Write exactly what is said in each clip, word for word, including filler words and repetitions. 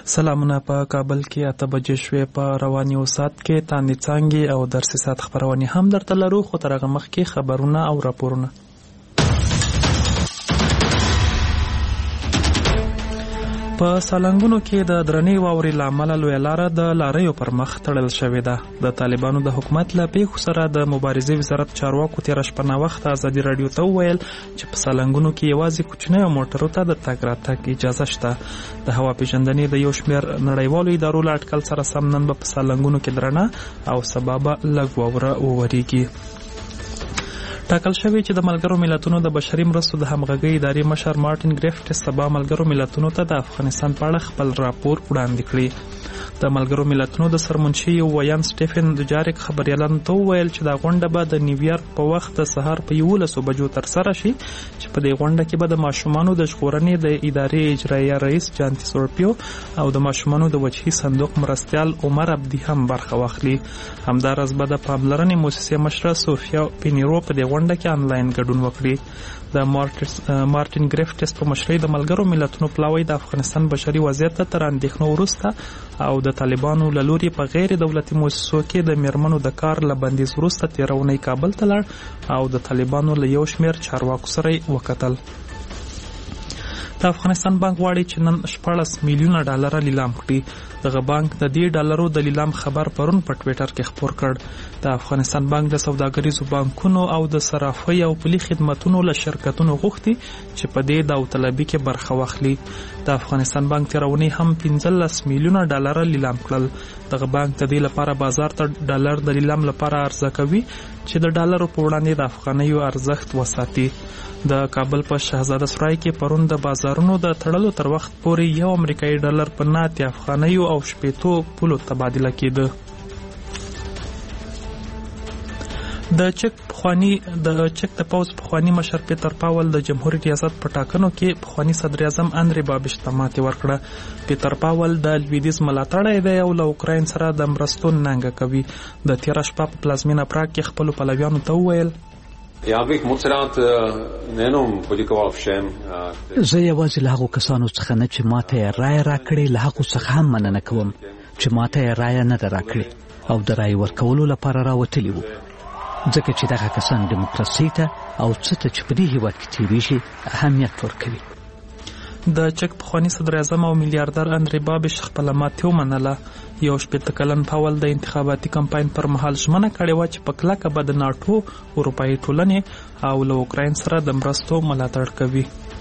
سلامونه. په کابل کې اته بجې شوې. په رواني وسات کې تاندې څانګې او درسي ساعت خبرونه هم درته لرو، خو تر هغه مخکې خبرونه او راپورونه. په سالنګونو کې د درنې واورې له امله لویه لاره د لاریو پر مخ تړل شوې ده. د طالبانو د حکومت له پیښو سره د مبارزې وزارت چارواکو تېره شپه ناوخته ازادي راډیو ته وویل چې په سالنګونو کې یوازې کوچنیو موټرو ته د تګ راتګ اجازه شته. د هوا پیژندنې د یو شمېر نړیوالو ادارو له اټکل سره سم نن به په سالنګونو کې درنه او سبا به لږ واوره وورېږي. ټاکل شوی چې د ملګرو ملتونو د بشري مرستو د همغږۍ ادارې مشر مارټین ګریفټس سبا ملګرو ملتونو ته د افغانستان په اړه خپل راپور وړاندې کړي. د ملګرو ملتونو د سرمنشي ویان سټیفن دوجاریک خبريالانو ته وویل چې دا غونډه به د نیویارک په وخت د سهار په یولسو بجو ترسره شي، چې په دې غونډه کې به د ماشومانو د ژغورنې د ادارې اجرایه رئیس جانتی سورپیو او د ماشومانو د وجهي صندوق مرستیال عمر عبدي هم برخه واخلي. همداراز به د پاملرنې موسسې مشره سوفیا پینیرو په دې غونډه کې آنلاین ګډون وکړي. د مارټین ګریفټس په مشرۍ د ملګرو ملتونو پلاوی د افغانستان بشري وضعیت ته تر اندېښنو وروسته او د طالبانو له لوري په غیر دولتي مؤسسو کې د میرمنو د کار له بندیز وروسته تېره اونۍ کابل ته لاړ او د طالبانو له یو شمېر چارواکو سره یې وکتل. د افغانستان بانک غواړي چې نن شپاړس میلیونه ډالره لیلام کړي. دغه بانک د دې ډالرو د لیلام خبر پرون په ټویټر کې خپور کړ. د افغانستان بانک د سوداګریزو بانکونو او د صرافۍ او پولي خدماتونو له شرکتونو غوښتي چې په دې داوطلبي کې برخه واخلي. د افغانستان بانک تېره اونۍ هم پنځلس میلیونه ډالره لیلام کړل. دغه بانک د دې لپاره بازار ته ډالر د لیلام لپاره عرضه کوي چې د ډالرو په وړاندې د افغانیو ارزښت وساتي. د کابل په شهزاده سرای کې پرون د بازارونو د تړلو تر وخت پورې یو امریکایي ډالر په ناتي افغانیو او شپېتو پولو تبادله کېده. د چک پخوانی د چک د پوز پخوانی مشر پیټر پاول د جمهوریت ریاست په ټاکنو کې پخوانی صدر اعظم اندری بابیش ته ماتې ورکړه. پیټر پاول د لویدیز ملاتړی دی او له اوکراین سره د مرستو ننګه کوي. د تېره شپه په پلازمینه پراګ کې خپلو پلویانو ته وویل: Ja bih moc rád nejenom poděkoval všem. زه یوازې له هغو کسانو څخه نه چې ماته یې رایه راکړې، له هغو څخه هم مننه کوم چې ماته یې رایه نه ده راکړې او د رایې ورکولو لپاره راوتلي وو، ځکه چې دغه کسان دیموکراسۍ ته او څه ته چې په دې هېواد کې تېرېږي اهمیت ورکوي. د چک پخوانی صدر اعظم او میلیاردر اندری بابیش خپله ماتې ومنله. یو شپېته کلن پاول د انتخاباتي کمپاین پر مهال ژمنه کړې وه چې په کلکه به د ناټو، اروپایي ټولنې او له اوکراین سره د مرستو ملاتړ کوي.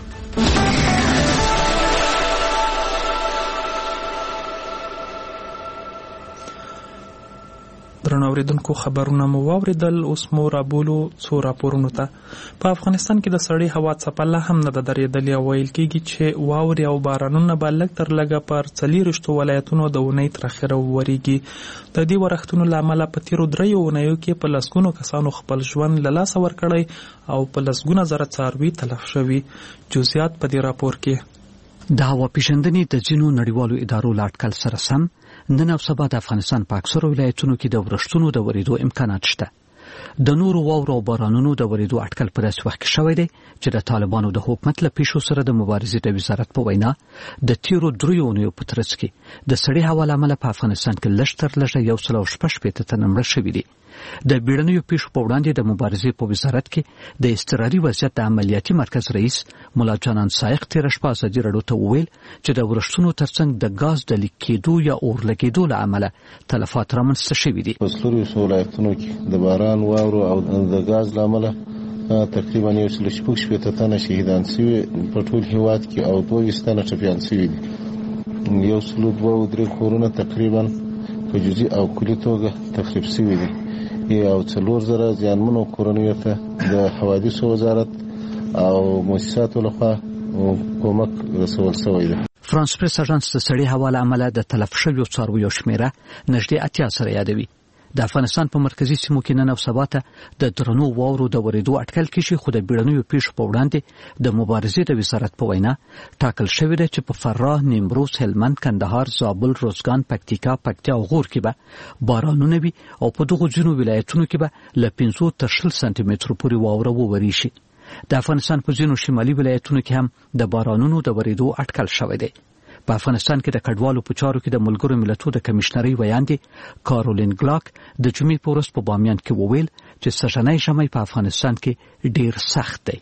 درنو اوریدونکو، خبرونه مو واوریدل. اوس مو رابولو څو راپورونو ته. په افغانستان کې د سړې هوا څپه لا هم نه ده درېدلې او ویل کېږي چې واورې او بارانونه به لږ تر لږه پر څلېرویشتو ولایتونو د اونۍ تر اخره وورېږي. د دې ورښتونو له امله په تېرو دریو اونیو کې په لسګونو کسانو خپل ژوند له لاسه ورکړی او په لسګونه زره څاروي تلف شوي. جزئیات په دې راپور کې. د هوا پیژندنې د ځینو نړیوالو ادارو له اټکل سره سم نن او سبا د افغانستان په اکثرو ولایتونو کې د ورښتونو د ورېدو امکانات شته. د نورو واورو او بارانونو د ورېدو اټکل په داسې وخت کې شوی دی چې د طالبانو د حکومت له پیښو سره د مبارزې د وزارت په وینا د تیرو دریو اونیو په ترڅ کې د سړې هوا له امله په افغانستان کې لږ تر لږه یو سل او شپږ شپېته تنه مړه شوي دي. د بیړنیو پیښو په وړاندې د مبارزې په وزارت کې د اضطراري وضعیت د عملیاتي مرکز رئیس ملا جانان سایق تېره شپه ازادي راډیو ته وویل چې د ورښتونو ترڅنګ د ګاز د لیک کېدو یا اور لګېدو له امله تلفات رامنځته شوي دي. په څلورویشتو ولایتونو کې د باران، واورو او د ګاز له امله تقریبا یو سل شپږ شپېته تنه شهیدان شوي په ټول هېواد کې او دوه ویشت تنه ټپیان شوي دي. یو سل دوه او درې کورونه تقریبا په جزئي او کلي توګه تخریب شوي دي او څلور زره زیانمنو کورنیو ته د حوادثو وزارت او مؤسساتو لخوا کومک رسول شوی دی. فرانس پریس اژانس د سړې هوا له امله د تلف شویو څارویو شمېره نږدې اتیا سره یادوي. د افغانستان په مرکزي سیمو کې نن او سبا ته د درنو واورو د ورېدو اټکل کېږي، خو د بیړنیو پیښو په وړاندې د مبارزې د وزارت په وینا ټاکل شوی دی چې په فراه، نیمروز، هلمند، کندهار، زابل، روزګان، پکتیکا، پکتیا او غور کې به بارانونه وي او په دغو ځینو ولایتونو کې به له پنځو تر شل سانتي مترو پورې واوره ووري شي. د افغانستان په ځینو شمالي ولایتونو کې هم د بارانونو د ورېدو اټکل شوی دی. په افغانستان کې د کډوالو په چارو کې د ملګرو ملتونو د کمشنري ویاندې کارولین ګلاک د جمعې په ورځ په بامیان کې وویل چې سږنی ژمی په افغانستان کې ډیر سخت دی.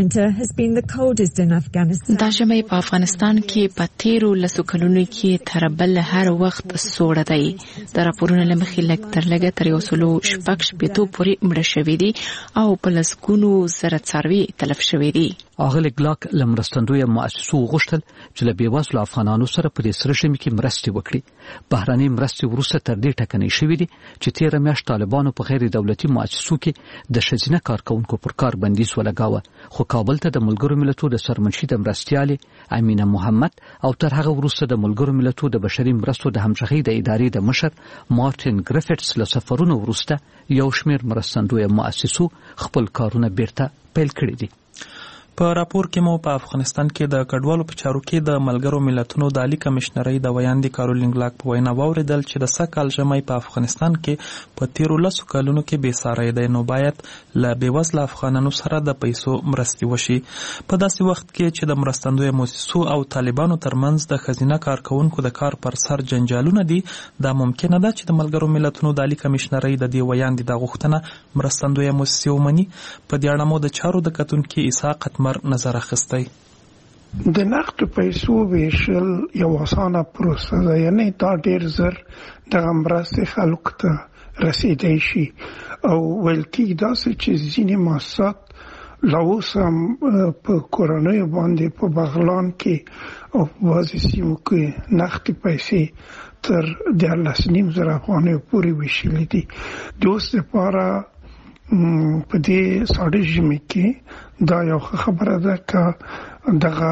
دا ژمی په افغانستان کې په تیرو لسو کلونو کې تر بل هر وخت سوړ دی. د راپورونو له مخې لږ تر لږه تر یو سلو شپږ شپېتو پورې مړه شوي دي او په لسګونو زره څاروي تلف شوي دي. اغلی ګلاک له مرستندویه مؤسسو وغوښتل چې له بېوزلو افغانانو سره په دې سره ژمي کې مرستې وکړي. بهرنۍ مرستې وروسته تر دې ټکنۍ شوې دي چې تېره میاشت طالبانو په غیر دولتي مؤسسو کې د ښځینه کارکوونکو پر کار بندیز ولګاوه، خو کابل ته د ملګرو ملتونو د سرمنشي د مرستیالې امینه محمد او تر هغه وروسته د ملګرو ملتونو د بشري مرستو د همغږۍ د ادارې د مشر مارټین ګریفټس له سفرونو وروسته یو شمېر مرستندویه مؤسسو خپل کارونه بیرته پیل کړي دي. په راپور کې مو په افغانستان کې د کډوالو په چارو کې د ملګرو ملتونو د عالی کمشنرۍ د ویاندې کارولین ګلاک په وینا واوریدل چې د سږ ژمی په افغانستان کې په تیرو لسو کلونو کې بې ساری دی، نو باید له بېوزله افغانانو سره د پیسو مرستې وشي. په داسې وخت کې چې د مرستندویه مؤسسو او طالبانو ترمنځ د ښځینه کارکوونکو د کار پر سر جنجالونه دي، دا ممکنه ده چې د ملګرو ملتونو د عالی کمشنرۍ د دې ویاندې د غوښتنه مرستندویه مؤسسې ومني. په دې اړه مو د چارو د کتونکي اسحاق قتمر نظر اخستی. د نقد پیسو ویشل یو اسانه پروسه ده، یعنی دا ډیر زر د مرستې خلکو ته رسیدای شي او ویل کېږي داسې چې ځینې مؤسسات لا اوس هم په کورنیو باندې په بغلان کې او په بعضې سیمو کې نقد پیسې تر دیارلس نیم زره افغانیو پورې ویشلې دي. د اوس دپاره په دې ساړه ژمي کې دا یو خبره ده که دغه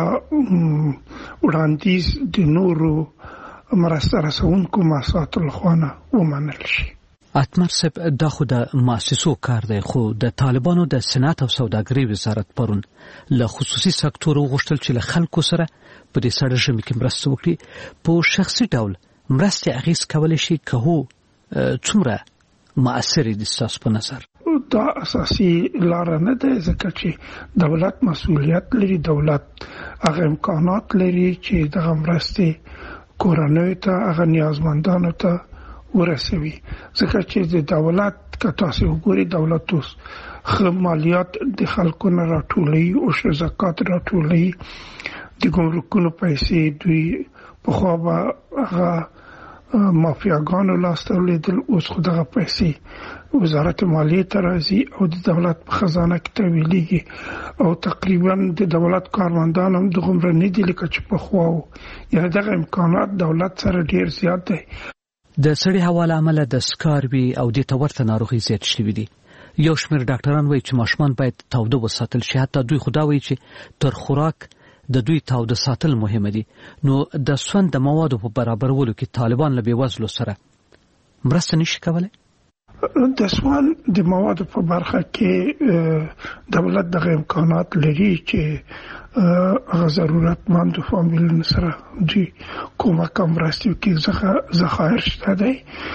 وړاندیز د نورو مرسته رسونکو مؤسساتو لخوا نه ومنل شي. اتمر صاحب، دا خو د مؤسسو کار دی، خو د طالبانو د صنعت او سوداګرۍ وزارت پرون له خصوصي سکتور وغوښتل چې له خلکو سره په دې ساړه ژمي کې مرسته وکړي. په شخصي ډول مرستې اغېز کولی شي که هو څومره مؤثرې دي ستاسو په نظر؟ دا اساسي لاره نه ده، ځکه چې دولت مسؤلیت لري، دولت هغه امکانات لري چې دغه مرستې کورنیو ته، هغه نیازمندانو ته ورسوي. ځکه چې د دولت که تاسو وګورئ، دولت اوس ښه مالیات د خلکو نه راټولوي او ښه زکات راټولوي، د ګمرکونو پیسې دوی پخوا به هغه مافیاګانو لاسته ولیدل، اوس خو دغه پیسې وزارت مالیې ته راځي او د دولت په خزانه کې تحویلېږي او تقریبا د دولت کارمندان هم دغومره نه دي لکه چې پخوا وو. یعنې دغه امکانات دولت سره ډېر زیات دی. د سړې هوا له امله د سکاروي او دې ته ورته ناروغۍ زیات شوي دي. یو شمېر ډاکټران وایي چې ماشومان باید تاوده وساتل شي، حتی دوی خو دا وایي چې تر خوراک د دوی تاوده ساتل مهمه دي. نو د سون د موادو په برابرولو کې طالبان له بېوزلو سره مرسته نشي کولی؟ د سون د موادو په برخه کې دولت دغه امکانات لري چې هغه ضرورتمندو فامیلونو سره دوی کومک هم مرستې وکړي. ذخایر شته دی،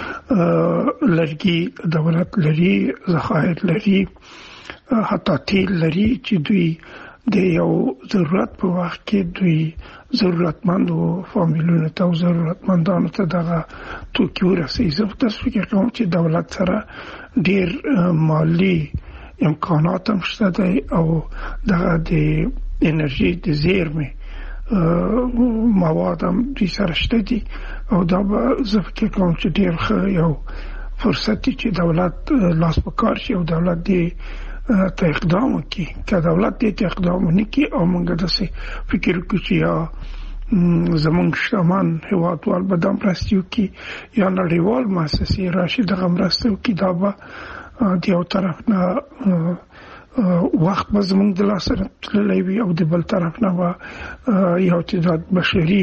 لرګي دولت لري، ذخایر لري، حتی تیل لري چې دوی د یو ضرورت په وخت کې دوی ضرورتمندو فامیلونو ته او ضرورتمندانو ته دغه توکي ورسوي. زه تاسو فکر کوم چې دولت سره ډېر مالي امکانات هم شته دی او دغه د انرژي د زیرمې مواد هم دوی سره شته دي او دا به زه فکر کوم چې ډېر ښه یو فرصت دی چې دولت لاس په کار شي او دولت دی ته اقدام وکړي. که دولت دې ته اقدام ونه کړي او موږ داسې فکر وکړو چې یا زموږ شتمن هېوادوال به دا مرستې وکړي یا نړیوال مؤسسې راشي دغه مرسته وکړي، دا به د یو طرف نه وخت به زموږ د لاسه تللی وي او د بل طرف نه به یو تعداد بشري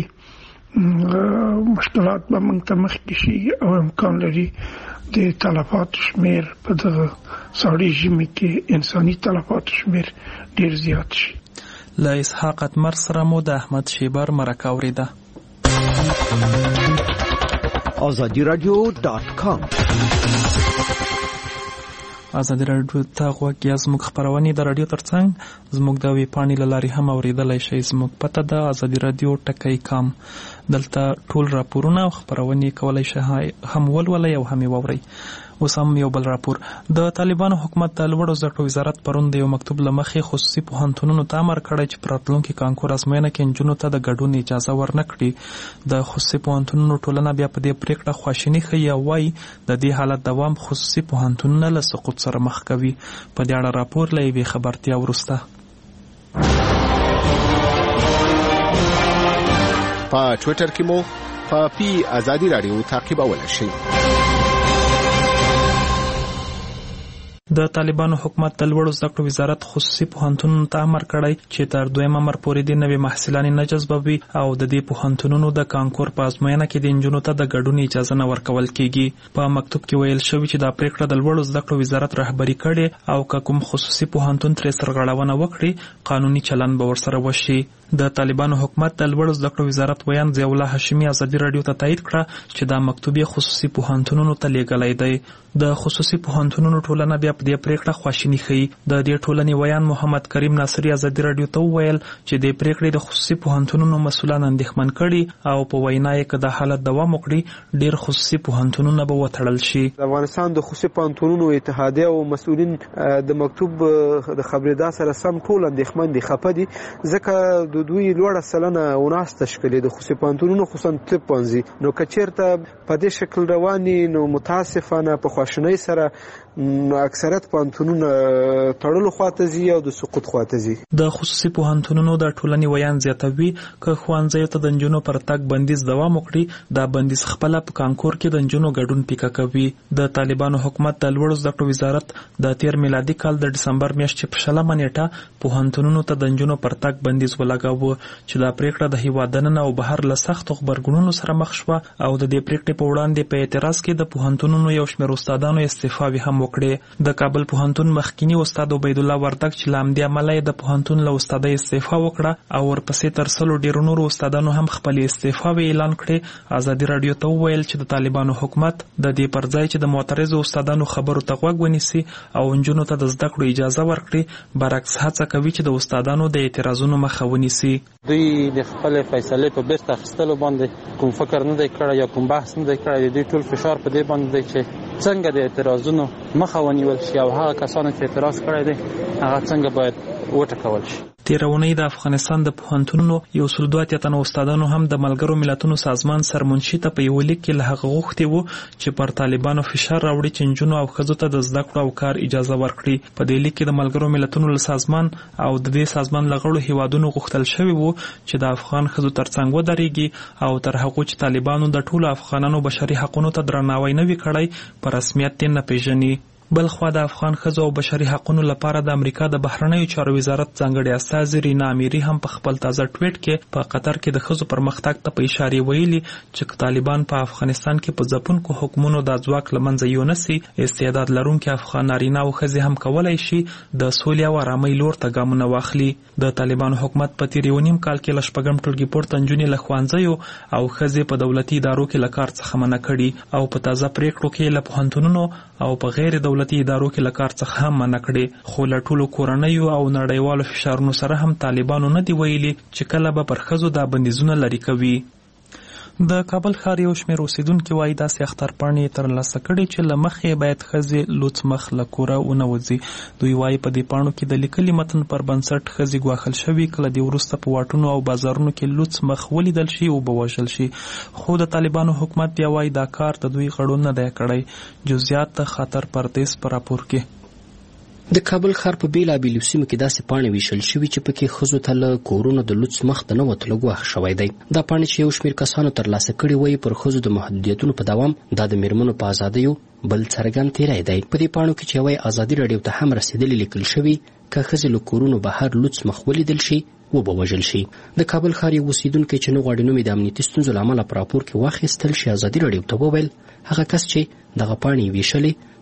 مشکلات به موږ ته مخکې شي او امکان لري د تلفاتو شمیر په دغه ساړې ژمي کې انساني تلفاتو شمیر ډیر زیات شي. له اسحاق اتمر سره مو د احمد شیبر مرکه اوریده. آزادی رادیو دات کام ازادي راډیو ته غوږ یاست. موږ خپرونې د راډیو ترڅنګ زموږ د ویب پاڼې له لارې هم اورېدلی شئ. زموږ پته ده ازادي راډیو ټکی کام. دلته ټول راپورونه او خپرونې کولی شئ هم ولولئ او هم یې واورئ. اوس هم یو بل راپور. د طالبانو حکومت د لوړو زده کړو وزارت پرون د یو مکتوب له مخې خصوصي پوهنتونونو ته امر کړی چې په راتلونکي کانکور ازموینه کې نجونو ته د ګډون اجازه ورنه کړي. د خصوصي پوهنتونونو ټولنه بیا په دې پریکړه خواشیني ښیي او وایي د دې حالت دوام خصوصي پوهنتونونه له سقوط سره مخ کوي. په دې اړه راپور له یوې خبرتیا وروسته. په ټویټر کې مو په پی ازادي راډیو تعقیبولی شئ. د طالبانو حکومت د لوړو زده کړو وزارت خصوصي پوهنتونونو ته امر کړی چې تر دویم امر پورې د نوې محصلانې نه جذبوي او د دې پوهنتونونو د کانکور په ازموینه کې د نجونو ته د ګډون اجازه نه ورکول کیږي. په مکتوب کې ویل شوی چې دا پریکړه د لوړو زده کړو وزارت رهبري کړي او که کوم خصوصي پوهنتون ترې سرغړونه وکړي قانوني چلند به ورسره وشي. د طالبانو حکومت د لوړو زده کړو وزارت ویان ضیاء الله هاشمي ازادي راډیو ته تایید کړه چې دا مکتوب یې خصوصي پوهنتونونو ته لیږلی دی. د خصوصي پوهنتونونو ټولنه بیا په دې پریکړه خواشیني ښیي. د دې ټولنې ویان محمد کریم ناصري ازادي راډیو ته وویل چې د پریکړې د خصوصي پوهنتونونو مسؤلان اندېښمن کړي او په وینا یې که دا حالت دوام وکړي ډېر خصوصي پوهنتونونه به وتړل شي. د افغانستان د خصوصي پوهنتونونو اتحادیه او مسؤلین د مکتوب د خبرېدا سره سم ټول اندېښمن دي، خفه دي، ځکه د دوی لوړه سلنه وناس تشکیل د خصوصي پوهنتونونو خصوصا طب پوهنځي نو که چېرته په دې شکل رواني نو متاسفانه په خواشینۍ سره اکثریت پوهنتونونه تړلو خواته ځي او د سقوط خواته ځي. د خصوصي پوهنتونونو د ټولنې ویان زیاتوي که ښوونځیو ته د نجونو پر تګ بندیز دوام وکړي دا بندیز خپله په کانکور کې د نجونو ګډون پیکه کوي. د طالبانو حکومت د لوړو زده کړو وزارت د تیر میلادي کال د ډسمبر میاشتې په شلمه نیټه پوهنتونونو ته د نجونو پر تګ بندیز ولګاوه چې دا پریکړه د هیواد دننه او بهر له سختو غبرګونونو سره مخ شوه او د دې پریکړې په وړاندې په اعتراض کې د پوهنتونونو یو شمېر استادانو استعفاوې هم وکړې. د کابل پوهنتون مخکینی استاد عبید الله وردګ چې له همدې امله یې د پوهنتون له استادۍ استعفا وکړه او ورپسې تر سلو ډېرو نورو استادانو هم خپلې استعفاوې اعلان کړې. ازادي راډیو ته وویل چې د طالبانو حکومت د دې پر ځای چې د معترضو استادانو خبرو ته غوږ ونیسي او نجونو ته د زده کړو اجازه ورکړي برعکس هڅه کوي چې د استادانو د اعتراضونو مخه ونیسي. دوی د خپل فیصلې په بیرته اخیستلو باندې کوم فکر نه دی کړی یا کوم بحث نه دی کړی. دوی ټول فشار په دې باندې دی چې څنګه د اعتراضونو مخه ونیول شي او هغه کسانو چې اعتراض کړی دی هغه څنګه باید وټکول شي. تېره اونۍ د افغانستان د پوهنتونونو یو سل دوه اتیا تنه استادانو هم د ملګرو ملتونو سازمان سرمنشي ته په یو لیک کې له هغه غوښتي وو چې پر طالبانو فشار راوړي چې نجونو او ښځو ته د زده کړو او کار اجازه ورکړي. په دې لیک کې د ملګرو ملتونو له سازمان او د دې سازمان له غړو هیوادونو غوښتل شوي وو چې د افغان ښځو ترڅنګ ودرېږي او تر هغو چې طالبانو د ټولو افغانانو بشري حقونو ته درناوی نه وي کړی په رسمیت یې نه پیژني. بل خوا د افغان ښځو او بشري حقونو لپاره د امریکا د بهرنیو چارو وزارت ځانګړې استازې رینا امیري هم په خپل تازه ټویټ کې په قطر کې د ښځو پرمختګ ته په اشارې ویلي چې طالبان په افغانستان کې په ځپونکو حکمونو د ځواک له منځه یونسي استعداد لرونکي افغان نارینه او ښځې هم کولی شي د سولې او ارامۍ لور ته ګامونه واخلي. د طالبانو حکومت په تیر یو نیم کال کې له شپږم ټولګي پورته نجونې له ښوونځیو او ښځې په دولتي ادارو کې له کار څخه منع کړي او په تازه پریکړو کې له پوهنتونونو او په غیر دولتي ادارو کې له کار څخه هم منع کړي. خو له ټولو کورنیو او نړیوالو فشارونو سره هم طالبانو نه دی ویلي چې کله به پر ښځو دا بندیزونه لرې کوي. د کابل ښار یو شمېر اوسیدونکي وایي داسې اخترپاڼې ترلاسه کړي چې له مخې باید ښځې لوڅ مخ له کوره ونه وځي. دوی وایي په دې پاڼو کې د لیکلي متن پر بنسټ ښځې ګواښل شوي کله دې وروسته په واټونو او بازارونو کې لوڅ مخ ولیدل شي او ووژل شي. خو د طالبانو حکومت بیا وایي دا کار د دوی غړو نه دی کړی. جزئیات د خاطر پردیس په راپور کې. د کابل ښار په بیلابیلو سیمو کې داسې پاڼې ویشل شوي چې پکې ښځو ته له کورونو د لوڅ مخ د نه وتلو ګواښ شوی دی. دا پاڼې چې یو شمېر کسانو ترلاسه کړي وایي پر ښځو د محدودیتونو په دوام دا د میرمنو په ازادیو بل څرګند تیری دی. په دې پاڼو کې چې یوه ازادي راډیو ته هم رسېدلي لیکل شوي که ښځې له کورونو بهر لوڅ مخ ولیدل شي وبوژل شي. د کابل ښار یو اوسیدونکی چې نه غواړي نوم یې د امنیتي ستونزو له امله په راپور کې واخیستل شي ازادي راډیو ته وویل هغه کس چې دغه پاڼې یې ویشلې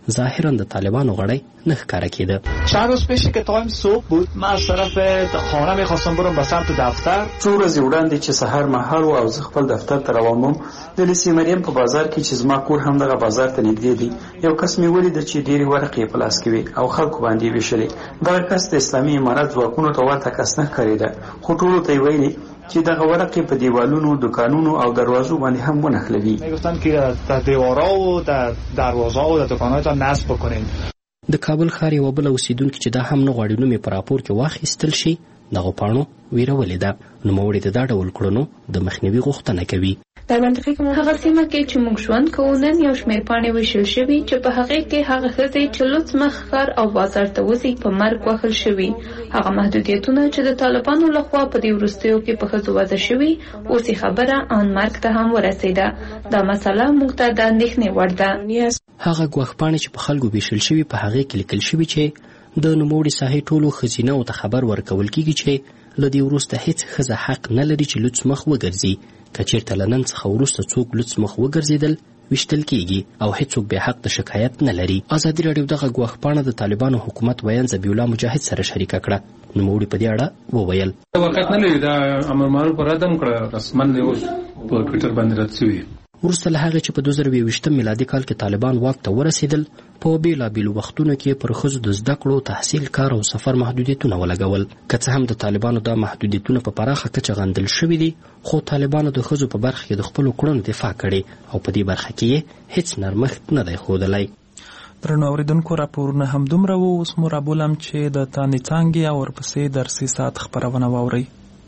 ظاهرا د طالبانو غړی نه ښکاره کېده. چند روز پیش که تایم صبح بود من از طرف خانه میخواستم برم به سمت دفتر. څو ورځې وړاندې چې سهار مهال و او زه خپل دفتر ته روان وم د لیسې مریم په بازار کې چې زما کور هم دغه بازار ته نږدې دی یو کس مې ولیده چې ډېرې ورقې په لاس کې وې او خلکو باندې یې ویشلې. دغه کس د اسلامي امارت ځواکونو ته ورته کس نه ښکارېده خو ټولو ته یې ویلې چې دغه ورقې په دیوالونو دکانونو او دروازو باندې هم ونښلوي. میگفتن که در دیوارا و در دروازه و در دکان‌هایتان نصب بکنین. د کابل ښار یوه بله اوسیدونکي چې دا هم نه غواړي نوم یې په راپور کې واخیستل شي دغو پاڼو ویرولې ده. نوموړي د دا ډول کړنو د مخنیوي غوښتنه کوي. در منطقه کې هغه سیمه کې چې موږ ژوند کوو نن یو شمېر پاڼې ویشل شوي چې په هغې کې هغه ښځې چې لوڅ مخ ښار او بازار ته وځي په مرګ وهل شوي. هغه محدودیتونه چې د طالبانو لخوا په دې وروستیو کې په ښځو وضع شوي اوس یې خبره ان مرګ ته هم ورسېده. دا مسله موږ ته د اندېښنې وړ ده. هغه ګواښپاڼې چې په خلکو ویشل شوي په هغې کې لیکل شوي چې د نوموړي ساحې ټولو ښځینهو ته خبر ورکول کېږي چې له دې وروسته هیڅ ښځه حق نه لري چې لوڅ مخ وګرځي. که چېرته له نن څخه وروسته څوک لوڅ مخ وګرځېدل ویشتل کېږي او هیڅوک بې حق د شکایت نه لري. ازادي راډیو دغه ګواښپاڼه د طالبانو حکومت ویاند ذبیح الله مجاهد سره شریکه کړه. نوموړي په دې اړه وویل وخت نه لري دا امر معروف ردم کړه رسما دی اوس په ټویټر باندې رد شوی. وروسته له هغې چې په دوه زره یوویشتم میلادي کال کې طالبان واک ته ورسېدل په بېلابېلو وختونو کې پر ښځو د زده کړو تحصیل کار او سفر محدودیتونه ولګول. که څه هم د طالبانو دا محدودیتونه په پراخه کچه غندل شوي دي خو طالبانو د ښځو په برخه کې د خپلو کړنو دفاع کړې او په دې برخه کې یې هیڅ نرمښت نه دی ښودلی. درنو اورېدونکو راپورونه همدومره وو. اوس مو رابولم چې د تاندې څانګې او ورپسې درسي ساعت خپرونه واورئ.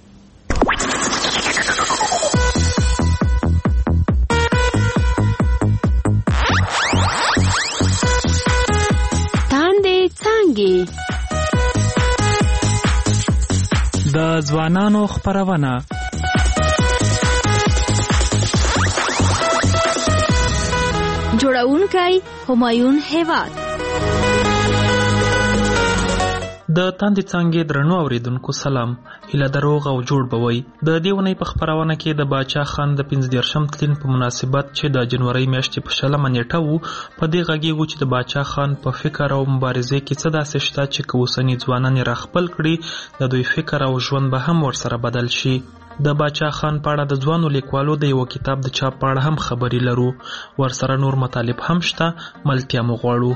د ځوانانو خپرونه جوړونکی همایون هیواد. د تاندې څانګې درنو اوریدونکو سلام. هیله د روغ او جوړ بوي. د دې ونې په خپرونه کې د باچا خان د پنځه دېرشم تلین په مناسبت چې د جنوري میاشتې په شلمه نیټه وو په دې غږیږو چې د باچا خان په فکر او مبارزې کې څه داسې شته چې که اوسني ځوانان یې راخپل کړي د دوی فکر او ژوند به هم ورسره بدل شي. د باچا خان په اړه د ځوانو لیکوالو د یو کتاب د چاپ په اړه هم خبرې لرو. ورسره نور مطالب هم شته. ملتیا مو غواړو.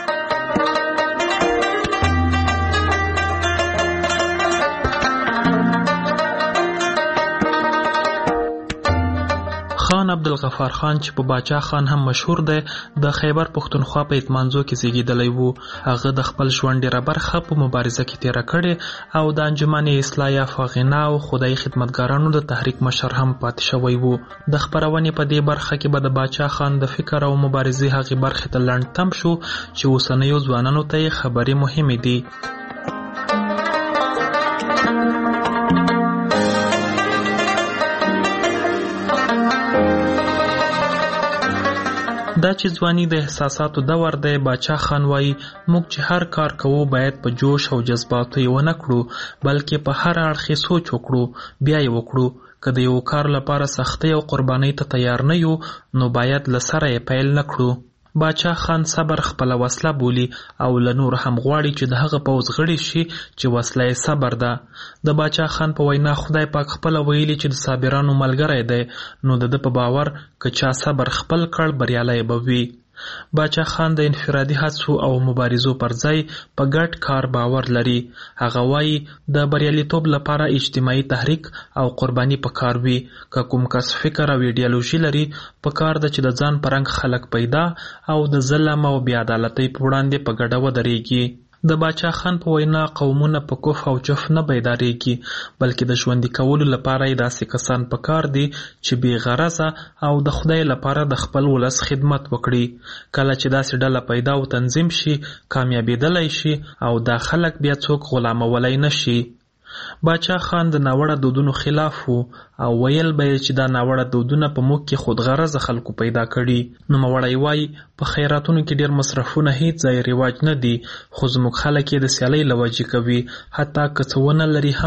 خان عبدالغفار خان چې په باچا خان هم مشهور دی د خیبر پښتونخوا په اتمانزو کې زیږیدلی وو. هغه د خپل ژوند ډیره برخه په مبارزه کې تیره کړې او د انجمن اصلاح یافته غنا او خدای خدمتګارانو د تحریک مشر هم پاتې شوی وو. د خپرونې په دې برخه کې به د باچا خان د فکر او مبارزې هغې برخې ته لنډ تم شو چې اوسنیو ځوانانو ته یې خبرې مهمې دي. دا چې ځواني د احساساتو دور دی. باچا خان وایي موږ چې هر کار کوو باید په جوش او جذباتو یې ونه کړو بلکې په هر اړخ یې سوچ وکړو بیا یې وکړو. که د یو کار لپاره سختۍ او قربانۍ ته تیار نه یو نو باید له سره یې پیل نه کړو. باچا خان صبر خپله وسله بولي او له نور هم غواړي چې د هغه پوځ غړي شي چې وسله یې صبر ده. د باچا خان په وینا خدای پاک خپله ویلي چې د صابرانو ملګری دی نو د ده په باور که چا صبر خپل کړ بریالی به وي. باچا خان د انفرادي هڅو او مبارزو پر ځای په ګډ کار باور لري. هغه وایي د بریالیتوب لپاره اجتماعي تحریک او قرباني پکار وي. که کوم کس فکر او ایډیالوژي لري پکار ده چې د ځان په رنګ خلک پیدا او د ظلم او بې عدالتۍ په وړاندې په ګډه ودرېږي. د باچا خان په وینا قومونه په کف او جف نه بیدارېږي بلکې د ژوندي کولو لپاره یې داسې کسان پکار دي چې بې غرضه او د خدای لپاره د خپل ولس خدمت وکړي. کله چې داسې ډله پیدا او تنظیم شي کامیابېدلی شي او دا خلک بیا څوک غلامولی نه شي. باچا خان د ناوړه دودونو خلاف وو او ویل به یې چې دا ناوړه دودونه په موږ کې خودغرضه خلکو پیدا کړي. نوموړی وایي په خیراتونو کې ډېر مصرفونه هیڅ ځای رواج نه دي خو زموږ خلک یې د سیالۍ له وجې کوي حتی که څه ونه لري هم.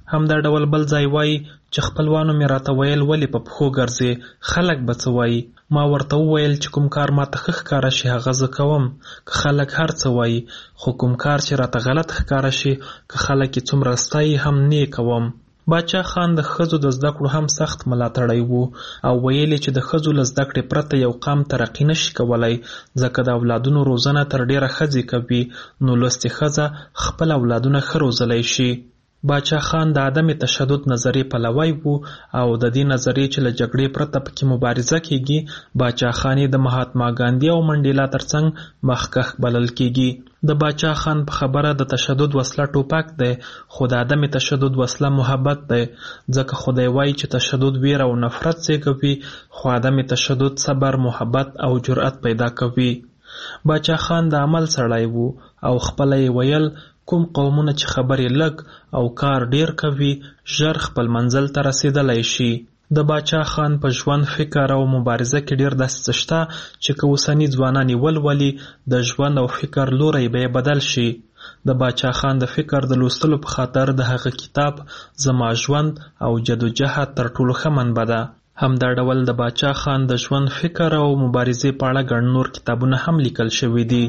همدا ډول بل ځای وایي چې خپلوانو مې راته ویل ولې په پښو ګرځې، خلک به څه وایي. ما ورته وویل چې کوم کار ماته ښه ښکاره شي هغه زه کوم، که خلک هر څه وایي، خو کوم کار چې راته غلط ښکاره شي که خلک یې څومره ستایي هم نه کوم. باچا خان د ښځو د زده کړو هم سخت ملاتړی وو او ویل چې د ښځو له زده کړې پرته یو قام ترقي نشي کولی، ځکه د اولادونو روزنه تر ډیره ښځې کوي، نو لوستې ښځه خپل اولادونه ښه روزلی شي. باچا خان د عدم تشدد نظریې پلوی وو او د دې نظریې چې له جګړې پرته پکې مبارزه کیږي، باچا خان د مهاتما ګاندھی او منډیلا ترڅنګ مخکښ بلل کیږي. د باچا خان په خبره د تشدد وسله ټوپک دی، خو د عدم تشدد وسله محبت دی، ځکه خدای وایي چې تشدد ویره او نفرت زیږوي، خو عدم تشدد صبر، محبت او جرأت پیدا کوي. باچا خان د عمل سړی وو او خپله یې ویل کوم قومونه چې خبرې لږ او کار ډیر کوي ژر خپل منزل ته رسیدلی شي. د باچا خان په ژوند، فکر او مبارزه کې ډیر داسې څه شته چې که اوسني ځوانان یې ولولي د ژوند او فکر لوری به یې بدل شي. د باچا خان د فکر د لوستلو په خاطر د هغه کتاب زما ژوند او جدوجهد تر ټولو ښه منبع ده. همدا ډول د باچا خان د ژوند، فکر او مبارزې په اړه ګڼ نور کتابونه هم لیکل شوي دي.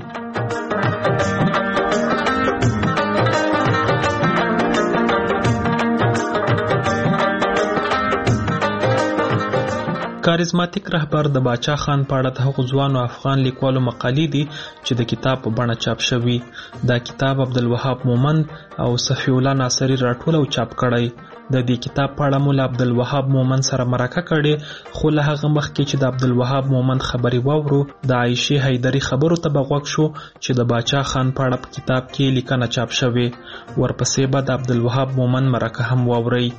کاریزماتیک رهبر د باچا خان په اړه د هغو ځوانو افغان لیکوالو مقالې دي چې د کتاب په بڼه چاپ شوي. دا کتاب عبدالوهاب مومند او صفی الله ناصري راټول او چاپ کړی. د دې کتاب په اړه مو له عبدالوهاب مومند سره مرکه کړې، خو له هغه مخکې چې د عبدالوهاب مومند خبرې واورو د عایشې حیدري خبرو ته به غوږ شو چې د باچا خان په اړه په کتاب کې لیکنه چاپ شوې. ورپسې به د عبدالوهاب مومند مرکه هم واورئ.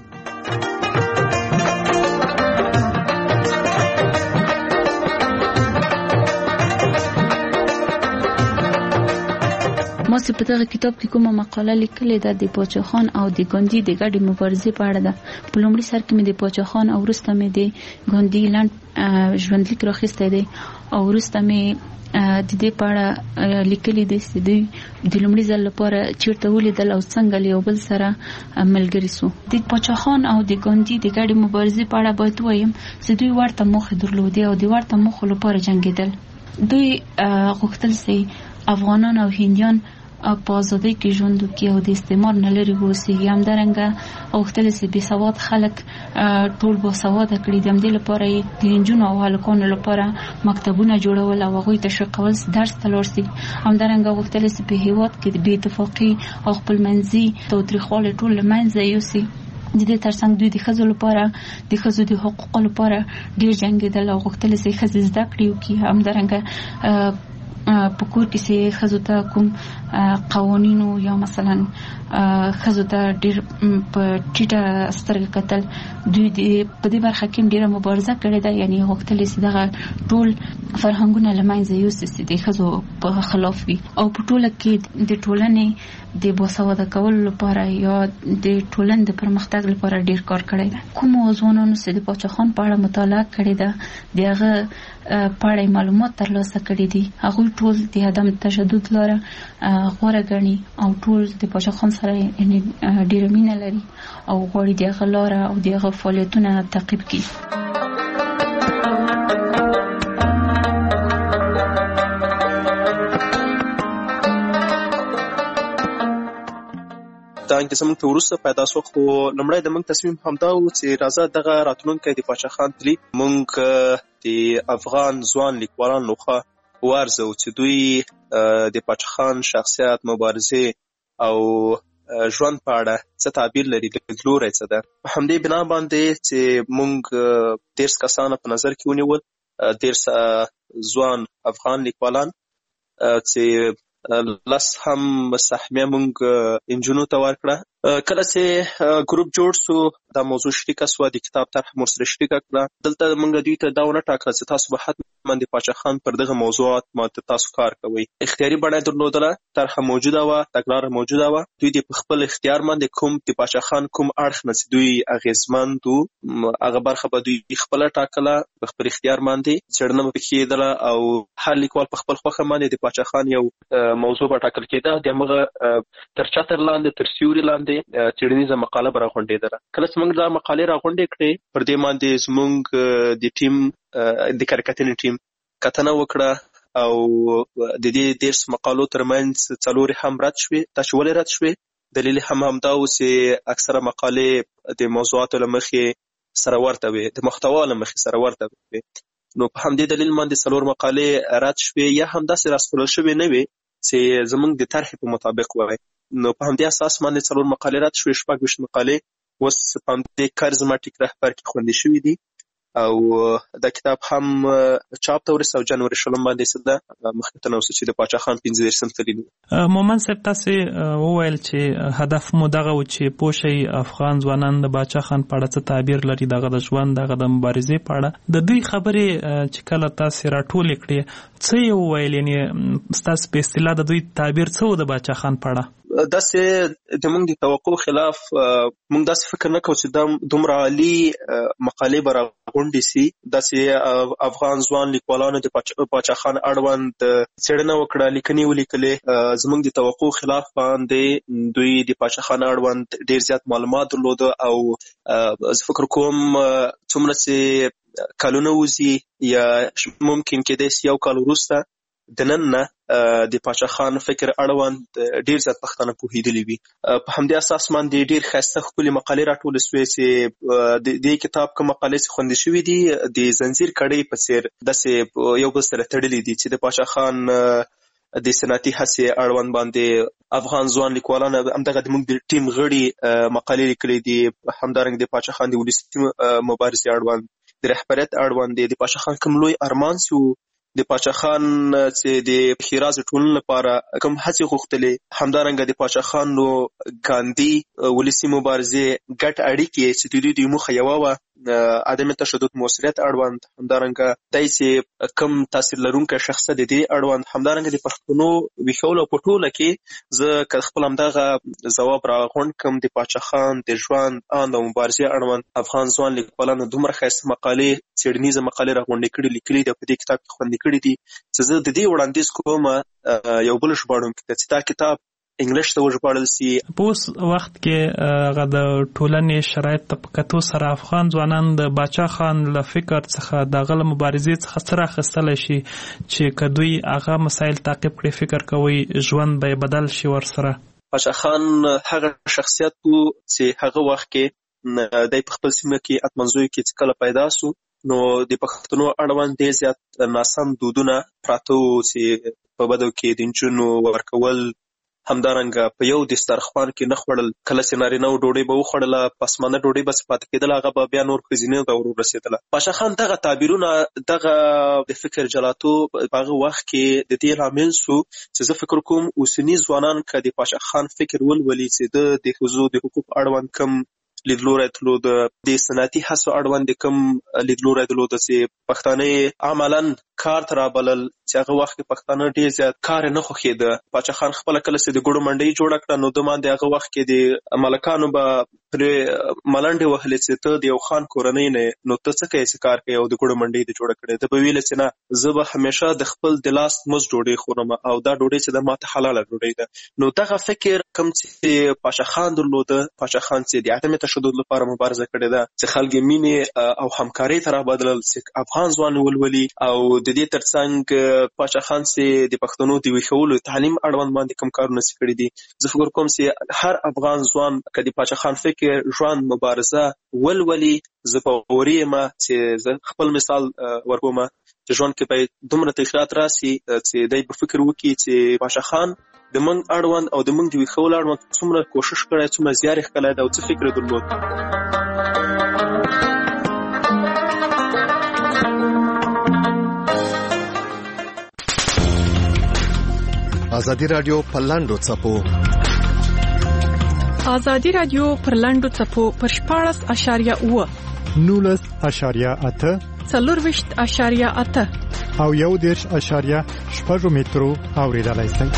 ما چې په دغه کتاب کې کومه مقاله لیکلې ده د باچا خان او د ګاندھی د ګډې مبارزې په اړه ده. په لومړي سر کې مې د باچا خان او وروسته مې د ګاندھی لنډ ژوندلیک راخیستی دی او وروسته مې د دې په اړه لیکلي دي چې دوی د لومړي ځل لپاره چیرته ولیدل او څنګه له یو بل سره ملګري سو. د باچا خان او د ګاندھی د ګډې مبارزې په اړه باید ووایم چې دوی ورته موخې درلودې او د ورته موخو لپاره جنګېدل. دوی غوښتل چې افغانان او هندیان په ازادۍ کې ژوند وکړي او د استعمار نه لرې واوسېږي. همدارنګه غوښتل چې بې سواد خلک ټول باسواده کړي. د همدې لپاره یې د نجونو او هلکانو لپاره مکتبونه جوړول او هغوی تشویقول چې درس ته لاړ شي. همدارنګه غوښتل چې په هېواد کې د بې اتفاقي او خپلمنځي تاوتریخوالی ټول له منځه یوسي. د دې ترڅنګ دوی د ښځو لپاره د ښځو د حقوقو لپاره ډېر جنګېدل او غوښتل چې ښځې زده کړې وکړي. همدارنګه په کور کې چې ښځو ته کوم قوانینو یا مثلا ښځو ته ډېر په ټیټه سترګه کتل، دوی په دې برخه کې ډېره مبارزه کړې ده. یعنې غوښتل چې دغه ټول فرهنګونه له منځه یوسي چې د ښځو په خلاف وي او په ټوله کې د ټولنې د باسواده کولو لپاره یا د ټولنې د پرمختګ لپاره ډېر کار کړی ده. کومو ځوانانو چې د باچا خان په اړه مطالعه کړې ده د هغه په اړه معلومات ترلاسه کړي دي، هغوی ټول د عدم تشدد لاره غوره ګڼي او ټول د باچا خان سره ډېره مینه لري او غواړي د هغه لاره او د هغه فعالیتونه تعقیب کړي. دا انګیزه موږ ته وروسته پیدا شو، خو لومړی د موږ تصمیم همدا و چې راځه دغه راتلونکی د باچا خان تلي موږ د افغان ځوان لیکوالانو لخوا وارزو چې دوی د باچا خان شخصیت، مبارزې او ژوند په اړه څه تعبیر لري، لیدلوری څه ده. په همدې بنا باندې چې موږ دېرش کسانو په نظر کې ونیول، دېرش ځوان افغان لیکوالان چې لس هم سهمیه مونږ انجونو ته ورکړه. کله چې ګروپ جوړ سو دا موضوع شریکه سوه، د کتاب طرح مو سره شریکه کړه. دلته مونږ دوی ته دا ونه ټاکله چې تاسو به حتما من د پاچا خان پر دغه موضوعات ماته تاسو کار کوي. اختیاري بڼه درلودله، طرحه موجوده وه، تګلاره موجوده وه. دوی د په خپل اختیار باندې کوم د پاچا خان کوم اړخ نه چې دوی اغېزمند وو هغه برخه به دوی خپله ټاکله، په خپل اختیار باندې څېړنه به پکې کېدله او هر لیکوال په خپل خوښه باندې د پاچا خان یو موضوع به ټاکل کېده. د همغه تر چتر لاندې تر سیوري لاندې څېړنیزه مقاله به راغونډېدله. کله چې موږ دا مقالې راغونډې کړې پر دې باندې زموږ د ټیم د کارکتنې ټیم کتنه وکړه او د دې دېرش مقالو ترمنځ څلورې هم رد شوې. دا چې ولې رد شوې دلیل هم همدا و چې اکثره مقالې د موضوعاتو له مخې سره ورته وي، د محتوا له مخې سره ورته وي. نو په همدې دلیل باندې څلور مقالې رد شوې یا همداسې راسپړل شوې نه وي چې زموږ د طرحې په مطابق وای. نو په همدې اساس باندې څلور مقالې رد شوې، شپږ ویشت مقالې اوس په همدې کار زما ټیک رهبر کې خوندي شوي دي او دا کتاب هم چاپ ته ورسېد او جنوري شلم باندې څه ده مخکې ته نه اوسه چې د پاچا خان پنځه دېرشم تلین و. مومن صاحب تاسې وویل چې هدف مو دغه و چې پوه شئ افغان ځوانان د پاچا خان په اړه څه تعبیر لري، دغه د ژوند دغه د مبارزې په اړه. د دوی خبرې چې کله تاسې راټولې کړې څه یې وویل، یعنې ستاسو په اصطلاح د دوی تعبیر څه و د پاچا خان په اړه؟ داسې د موږ د توقع خلاف موږ داسې فکر نه کوو چې دا دومره عالي مقالې به راغونډې سي. داسې افغان ځوان لیکوالانو د پاچا خان اړوند څېړنه وکړه، لیکنې ولیکلې. زموږ د توقع خلاف باندې دوی د پاچا خان اړوند ډېر زیات معلومات درلوده او زه فکر کوم څومره چې کلونه وځي یا ممکن کېدای سي یو کال وروسته د نن نه د پاچا خان فکر اړوند ډیر زیات پښتانه پوهېدلي وي. په همدې اساس باندې ډیر ښایسته ښکلې مقالې راټولې سوې چې د دې کتاب کوم مقالې چې خوندي شوي دي د زنځیر کړۍ په څېر داسې یو بل سره تړلي دي چې د پاچا خان د صنعتي هڅې اړوند باندې افغان ځوان لیکوالان همدغه د موږ د ټیم غړي مقالې لیکلې دي. همدارنګه د پاچا خان د ولسي مبارزې اړوند، د رهبریت اړوند، د پاچا خان کوم لوی ارمان سي د پاچا خان چې د ښېراز ټولنې لپاره کوم هڅې غوښتلې، همدارنګه د پاچا خان نو ګاندي ولسي مبارزې ګډ اړیکې چې د دوی د موخه یوه وه عدم تشدد موثریت اړوند، همدارنګه دی چې کوم تاثیر لرونکی شخصیت د دې اړوند، همدارنګه د پښتنو ویښولو په ټوله کې زه که خپل همدغه ځواب راغونډ کړم د پاچا خان د ژوند اند او مبارزې اړوند افغان ځوان لیکوالانو دومره ښایسته مقالې څېړنیزه مقالې راغونډې کړي لیکلي دي په دې کتاب کې خوندي کړي دي چې زه د دې وړاندیز کوم یو بل ژباړونکي ته چې دا کتاب انګلیش ته وژباړل سي. په اوس وخت کې هغه د ټولنې شرایط ته په کتو سره افغان ځوانان د پاچا خان له فکر څخه دغه له مبارزې څخه څه راخیستلی شي چې که دوی هغه مسایل تعقیب کړي، فکر کوئ ژوند به یې بدل شي ورسره؟ پاچا خان هغه شخصیت و چې هغه وخت کې دی په خپل سیمه کې اتمنځیو کې چې کله پیدا سو نو د پښتنو اړوند ډېر زیات ناسم دودونه پراته وو چې په بدو کې د نجونو ورکول، همدارنګه په یو دسترخوان کې نه خوړل، کله چې نارینه و ډوډۍ به وخوړله پسمانه ډوډۍ به پاتې کېدله هغه به بیا نور ښځینه ته ورورسېدله. پاچا خان دغه تعبیرونه دغه د فکر جلاتو په هغه وخت کې د دې لامل سو چې زه فکر کوم اوسني ځوانان که د پاچا خان فکر ولولي چې د د ښځو د حقوق اړوند کم لیدلوری درلوده، د صنعتي هڅو اړوند کم لیدلوری درلوده چې پښتانه عملاً کار ته رابلل چې هغه وخت کې پښتانه ډېر زیات کار نه خوښېده. پاچا خان خپله کله چې د ګوړو منډۍ جوړه کړه نو ده باندې هغه وخت کې د ملکانو به پرې ملنډې وهلې چې ته د یو خان کورنۍ نه نو ته څه کوې چې کار کوې او د ګوړو منډۍ دې جوړه کړې. ده به ویله چې نه زه به همیشه د خپل د لاس مزد ډوډۍ خورم او دا ډوډۍ چې ده ماته حلاله ډوډۍ ده. نو دغه فکر کوم چې پاچا خان درلوده، پاچا خان چې د عدم تشدد لپاره مبارزه کړې ده چې خلک مینې او همکارۍ ته رابدلل چې افغان ځوان ولولي او د دې ترڅنګ پاچا خان چې د پښتنو د ویښولو تعلیم اړوند باندې کوم کارونه چې کړي دي. زه فکر کوم چې هر افغان ځوان که د پاچا خان فکر ژوند مبارزه ولولي زه باوري یم چې زه خپل مثال ورکوم چې ژوند کې باید دومره تغیرات راسي چې دی به فکر وکړي چې پاچا خان د موږ اړوند او د موږ د ویښولو اړوند څومره کوشش کړی، څومره زیار یې ښکلی دی او څه فکر یې درلود. ازادي رادیو پر لاندو څپو ازادي رادیو پر لاندو څپو پر شپاړس اشاریه اوه نولس اشاریه اته څلور ویشت اشاریه اته او یو دېرش اشاریه شپږ مترو اوریدلای شئ.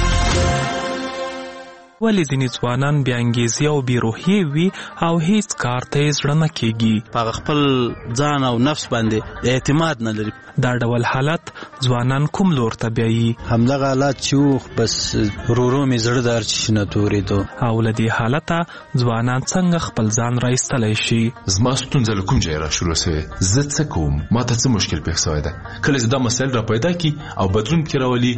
ولی ځینې ځوانان بې انګیزې او بې روحیې وي او هیڅ کار ته یې زړه نه کېږي. په خپل ځان او نفس باندې اعتماد نه لري. دا ډول حالت ځوانان کوم لور ته بیایي؟ همدغه حالت چې بس ورو مې زړه دار چې نه تورېدو. او له دې حالته ځوانان څنګه خپل ځان راایستلی شي؟ زما ستونزه له کوم ځای را شروع سوې؟ زه څه کوم؟ ما ته څه مشکل پېښ سوی ده؟ کله چې دا مسایل را پیدا کړي او بدلون پکې راولي.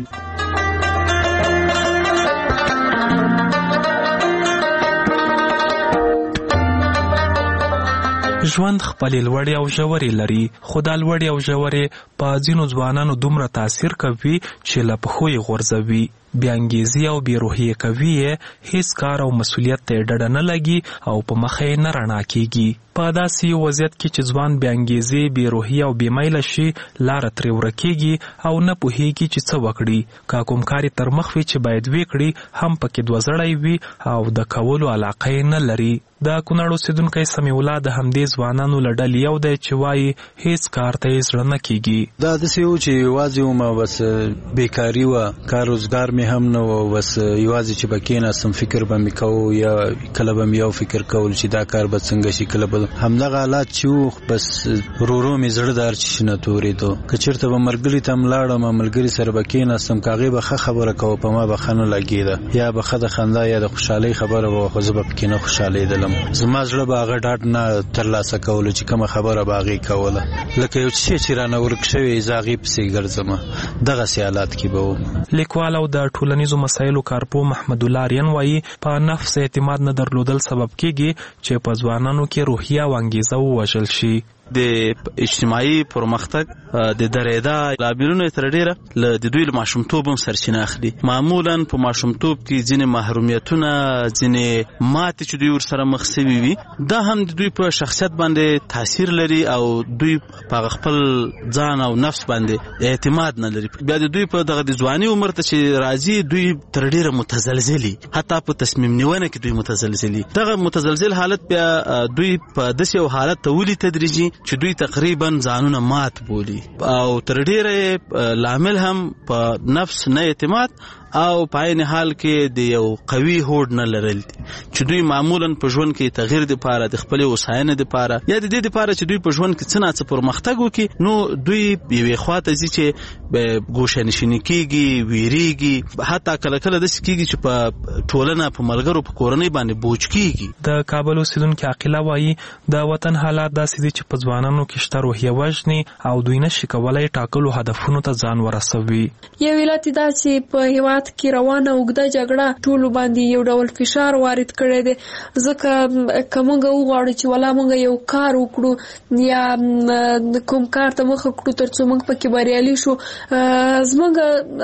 ژوند خپلې لوړې او ژورې لري، خو دا لوړې او ژورې په ځینو ځوانانو دومره تاثیر کوي چې له پښو یې غورځوي. بې انګیزې او بې روحیې کوي یې، هیڅ کار او مسؤلیت ته یې ډډه نه لګي او په مخه یې نه رڼا کېږي. په داسې یو وضعیت کې چې ځوان بې انګیزې، بې روحیې او بې میله شي، لاره ترې ورکېږي او نه پوهېږي چې څه وکړي. که کوم کار یې تر مخ وي چې باید ویې کړي، هم پکې دوه زړی وي او د کولو علاقه یې نه لري. د کونړ اوسېدونکی سمیع الله د همدې ځوانانو له ډلې یو دی چې وایي هیڅ کار ته یې زړه نه کېږي. دا داسې و چې یوازې وم، بس بېکاري وه، کار روزګار مې هم نه و، بس یوازې چې به کېناستم فکر به مې کوو، یا کله به مې یو فکر کول چې دا کار به څنګه شي، کله به همدغه حالات چې و، بس ورو ورو مې زړه دار چې نه تورېدو. که چېرته به ملګري ته هم لاړم، ملګري سره به کېناستم، که هغې به ښه خبره کوه، په ما به ښه نه لګېده، یا به ښه د خندا یا د خوشحالۍ خبره به وه، خو زه به پکې نه خوشحالېدلم. زما زړه به هغه ډاډ نه ترلاسه کولو چې کومه خبره به هغې کوله، لکه یو څه چې رانه ورک شوی زه هغې پسې ګرځم. دغسې حالات کې به و. لیکوال او د ټولنیزو مسایلو کارپوه محمد الله آریان وایي په نفس اعتماد نه درلودل سبب کېږي چې په ځوانانو کې روحیه او انګیزه ووژل شي. د اجتماعي پرمختګ د درېدا لاملونه تر ډیره له د دوی له ماشومتوب هم سرچینه اخلي. معمولا په ماشومتوب کې ځینې محرومیتونه، ځینې ماتې چې دوی ورسره مخ سوي وي، دا هم د دوی په شخصیت باندې تاثیر لري او دوی په خپل ځان او نفس باندې اعتماد نه لري. بیا د دوی په دغه د ځواني عمر ته چې راځي، دوی تر ډیره متزلزلي، حتی په تصمیم نیونه کې دوی متزلزلي. دغه متزلزل حالت بیا دوی په داسې یو حالت ته ولي تدریجي چې دوی تقریبا ځانونه مات بولي او تر ډیره لامل هم په نفس نه اعتماد او په عین حال کې د یو قوي هوډ نه لرل چې دوی معمولا په ژوند کې تغییر د پاره، د خپل وساینې د پاره، یا د دې د پاره چې دوی په ژوند کې څه نه څه پرمختګ وکړي، نو دوی یوې خواته ځي چې ګوښه‌نشیني کېږي، ویریږي، حتی کله کله داسې کېږي چې په ټولنه، په ملګرو، په کورنۍ باندې بوج کېږي. د کابل اوسېدونکي عاقله وایي د وطن حالات داسې دي چې په ځوانانو کې شته روحیه وژني او دوی نشي کولی ټاکلو هدفونو ته ځان ورسوي. یو علت دا چې په هېواد کې روانه اوږده جګړه ټولو باندې یو ډول فشار وارد کړی دی، ځکه که موږ وغواړو چې ولا موږ یو کار وکړو یا کوم کار ته مخه کړو تر څو موږ پکې بریالي شو، زموږ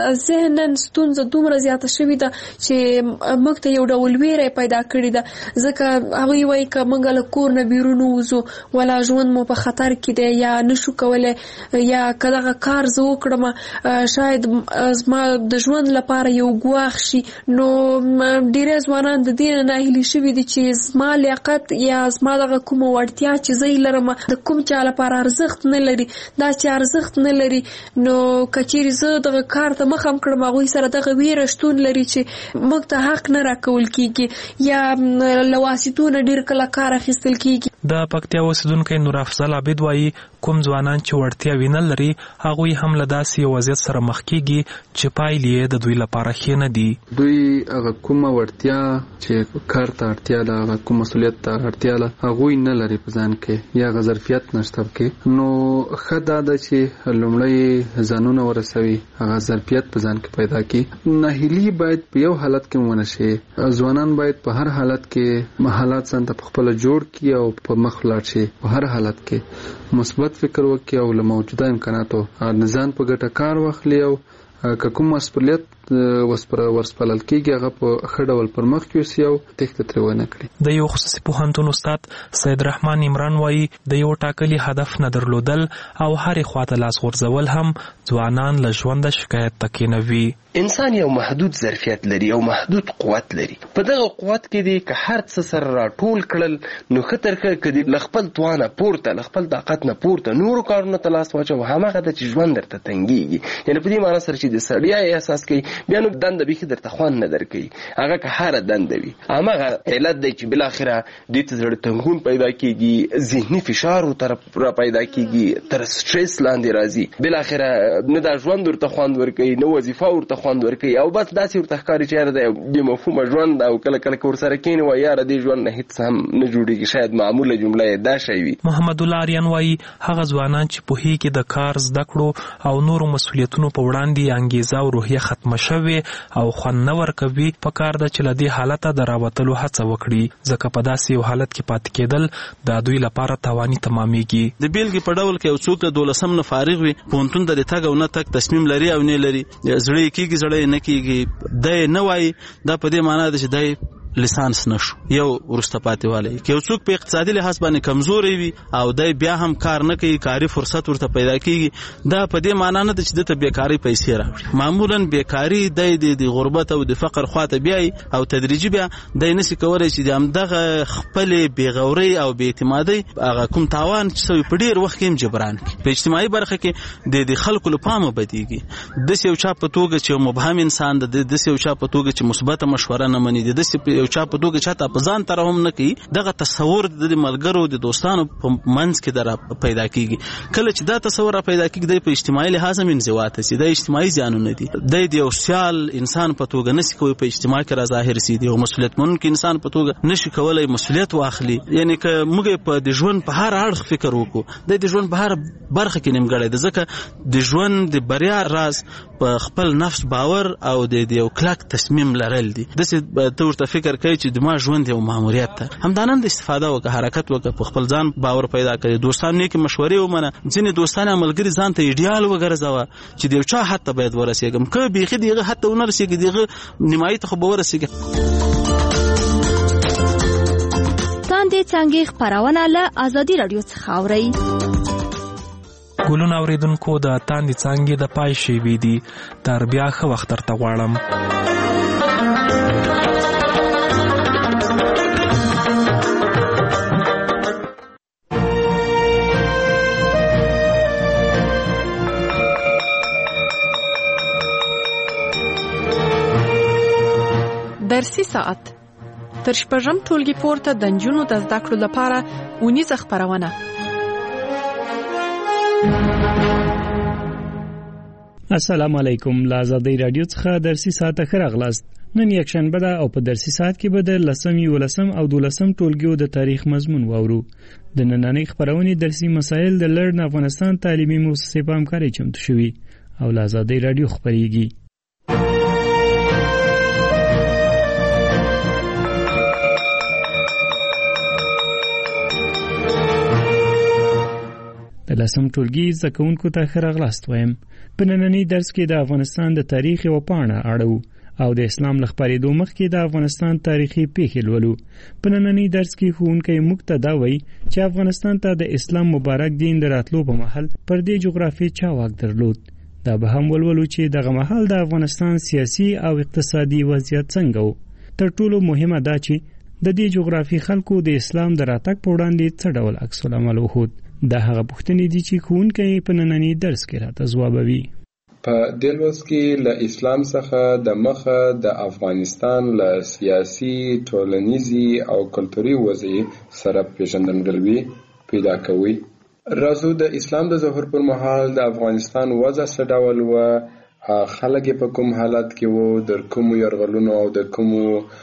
ذهناً ستونزه دومره زیاته شوې ده چې موږ ته یو ډول ویره پیدا کړې ده، ځکه هغوی وایي که موږ له کور نه بیرون ووځو ولا ژوند مو په خطر کې دی، یا نشو کولی، یا که دغه کار زه وکړم شاید زما د ژوند لپاره یو ګواښ شي. نو ډېری ځوانان د دې نه ناهیلي شوي دي چې زما لیاقت یا زما دغه کومه وړتیا چې زه یې لرم د کوم چا لپاره ارزښت نه لري. دا چې ارزښت نه لري، نو که چیرې زه دغه کار ته مخه هم کړم، هغوی سره دغه ویره شتون لري چې موږ ته حق نه راکول کېږي یا له واسطو نه ډېر کله کار اخیستل کېږي. د پکتیا اوسېدونکی نور افضل عابد وایي کوم ځوانان چې وړتیاوې نه لري، هغوی هم له داسې یو وضعیت سره مخ کېږي چې پایلې یې د دوی لپاره ښې نه دي. دوی هغه کومه وړتیا چې کار ته اړتیا ده، هغه کوم مسؤلیت ته اړتیا ده، هغوی نه لري په ځان کې، یا هغه ظرفیت نشته پکې. نو ښه دا ده چې لومړی ځانونه ورسوي، هغه ظرفیت په ځان کې پیدا کړي. ناهیلي باید په یو حالت کې ونه شي. ځوانان باید په هر حالت کې حالات ځان ته پخپله جوړ کړي او په مخ ولاړ شي. په هر حالت کې مثبت فکر وکړي او له موجوده امکاناتو د ځان په ګټه کار واخلي او که کوم مسؤلیت ورسپارل کېږي هغه په ښه ډول پر مخ یوسي او تېښته ترې ونه کړي. د یو خصوصي پوهنتون استاد سید رحمان عمران وایي د یو ټاکلي هدف نه درلودل او هرې خواته لاس غورځول هم ځوانان له ژونده شکایت ته کېنوي. انسان یو محدود ظرفیت لري او محدود قوت لري. په دغه قوت کې دی که هر څه سره راټول کړل نو ښه تر ښه که دی له خپل توانه پورته له خپل طاقت نه پورته نورو کارونو ته لاس واچوه هماغه ده چې ژوند درته تنګېږي. یعنې په دې معنا سره چې د ستړیا احساس کوي بیا نو دنده بیخي درته خوند نه درکوي. هغه که هره دنده وي هماغه علت دی چې بالاخره دوی ته زړه تنګون پیدا کېږي، ذهني فشار ورته را پیدا کېږي، تر سټرس لاندې راځي. بالاخره نه دا ژوند ورته خوند ورکوي نه وظیفه ورته خوند ورکوي او بس داسې ورته ښکاري چې یاره د بې مفهومه ژوند او کله کله که ورسره کښېني وایي یاره دې ژوند نه هېڅ هم نه جوړېږي. شاید معموله جمله یې دا شی وي. محمد الله آریان وایي هغه ځوانان چې پوهېږي د کار زده کړو او نورو مسؤلیتونو په وړاندې انګیزه او روحیه ختمه شوې او خوند نه ورکوي په کار ده چې له دې حالته د راوتلو هڅه وکړي ځکه په داسې یو حالت کې پاتې کېدل د دوی لپاره تاواني تمامېږي. د بیلګې په ډول کې یو څوک د دولسم نه فارغ وي پوهنتون ته د تګ او نه تګ تصمیم لري او نه لري زړه یې کېږي زړه یې نه کېږي دی نه وایي دا په دې معنا ده چې دی لیسانس نشو یو ورسته پاتې والی. که یو څوک په اقتصادي لحاظ باندې کمزوری وي او دی بیا هم کار نه کوي کاري فرصت ورته پیدا کېږي دا په دې معنا نه ده چې دته بیکاري پیسې راوړي. معمولا بیکاري دی د غربت او د فقر خواته بیایي او تدریجي بیا دی نسي کولی چې د همدغه خپلې بېغورۍ او بېاعتمادۍ هغه کوم تاوان چې سوی په ډېر وخت کې هم جبران کړي. په اجتماعي برخه کې د خلکو له پامه بدېږي. داسې یو چا په توګه چې یو مبهم انسان ده داسې یو چا په توګه چې مثبته مشوره نه مني داسې چا په توګه چاته په ځان ترحم نه کوي دغه تصور د ملګرو د دوستانو په منځ کې در پیدا کیږي. کله چې دا تصور را پیدا کیږي په اجتماعي لحاظ هم انزوا ته سي د اجتماعي زیانونه دي. د یو سیال انسان په توګه نشي کوي په اجتماع کې را ظاهر سي دی او مسؤلیت منونکی انسان په توګه نشي کولای مسؤلیت واخلي. یعنی که موږ په د ژوند په هر اړخ فکر وکړو د ژوند په هر برخه کې نیمګړی ده ځکه د ژوند د بریا راز په خپل نفس باور او د یو کلک تصمیم لرل دي. داسې ته ورته فکر کوي چې د ما ژوند یو ماموریت ده همدانند استفاده وکړه حرکت وکړه په خپل ځان باور پیدا کړي دوستان نیکې مشورې ومنه. ځینې دوستان ملګري ځان ته ایډیال وګرځوه چې د یو چا حد ته باید ورسېږم که بیخي د هغه حد ته ونه رسېږي د هغه نیمایي ته خو به ورسېږي. تاندې څانګې خپرونه له ازادي راډیو څخه اورئ. ګلونه اوریدونکو د تاندې څانګې د پای شیبې دي تر بیا ښه وخت درته غواړم. درسي ساعت تر شپږم ټولګي پورته د نجونو د زده کړو لپاره اونیزه خپرونه. السلام علیکم. له ازادي رادیو څخه درسي ساعت ښه راغلاست. نن یکشنبه ده او په درسي ساعت کې به د لسم یولسم او دولسم ټولګیو د تاریخ مضمون واورو. د نننۍ خپرونې درسي مسایل د لرن افغانستان تعلیمي مؤسسې په همکارۍ چمتو شوي او له ازادي رادیو خپرېږي. د لسم ټولګي زده کوونکو ته ښه راغلاست وایم. په نننۍ درس کې د افغانستان د تاریخ یوه پاڼه اړوو او د اسلام له خپرېدو مخکې د افغانستان تاریخي پیښې لولو. په نننۍ درس کې ښوونکی موږ ته دا وایي چې افغانستان ته د اسلام مبارک دین د راتلو په مهال پر دې جغرافیې چا واک درلود. دا به هم ولولو چې دغه مهال د افغانستان سیاسي او اقتصادي وضعیت څنګه و. تر ټولو مهمه دا چې د دې جغرافي خلکو د اسلام د راتګ په وړاندې څه ډول عکس العمل وښود. دا هغه پوښتنې دي چې ښوونکی په نننۍ درس کې راته ځوابوي. په دې لوست کې له اسلام څخه د مخه د افغانستان له سیاسي، ټولنیزي او کلتوري وضعیت سره پیژندګلوي پیدا کوي. راځو د اسلام د ظهور پر مهال د افغانستان وضع څه ډول و، خلک په کوم حالت کې وو، د کومو یرغلونو او د کومو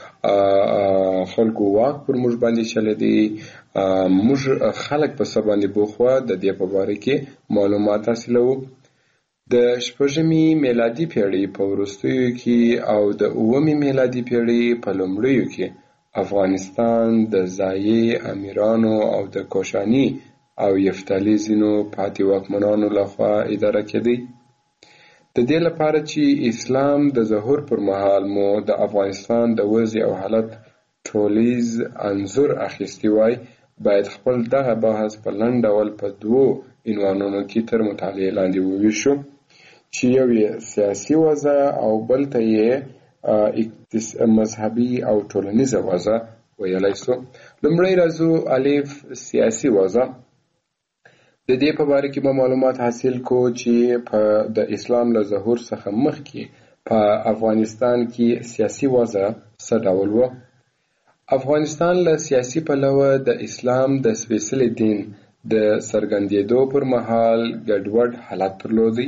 خلکو واک پر موږ باندې چلېدی، موږ خلک په څه باندې بوخوا د دې په باره کې معلومات حاصلوو. د شپږمې میلادي پیړۍ په وروستیو کې او د اوومې میلادي پیړۍ په لومړیو کې افغانستان د ځايي امیرانو او د کوشاني او یفتالي ځینو پاتې واکمنانو لخوا اداره کېدی. د دې لپاره چې اسلام د ظهور پر مهال مو د افغانستان د وضع او حالت ټولیز انځور اخیستی وای، باید خپل دغه بحث په لنډ ډول په دوو عنوانونو کې تر مطالعې لاندې وویشو، چې یو یې سیاسي وضع او بل ته یې مذهبي او ټولنیزه وضع ویلی سو. لومړی راځو الف سیاسي وضع. د دې په باره کې به معلومات حاصل کو چې په د اسلام له ظهور څخه مخکې په افغانستان کې سیاسي وضع څه ډول و. افغانستان له سیاسي پلوه د اسلام د سپېڅلي دین د څرګندېدو پر مهال ګډوډ حالت درلودی.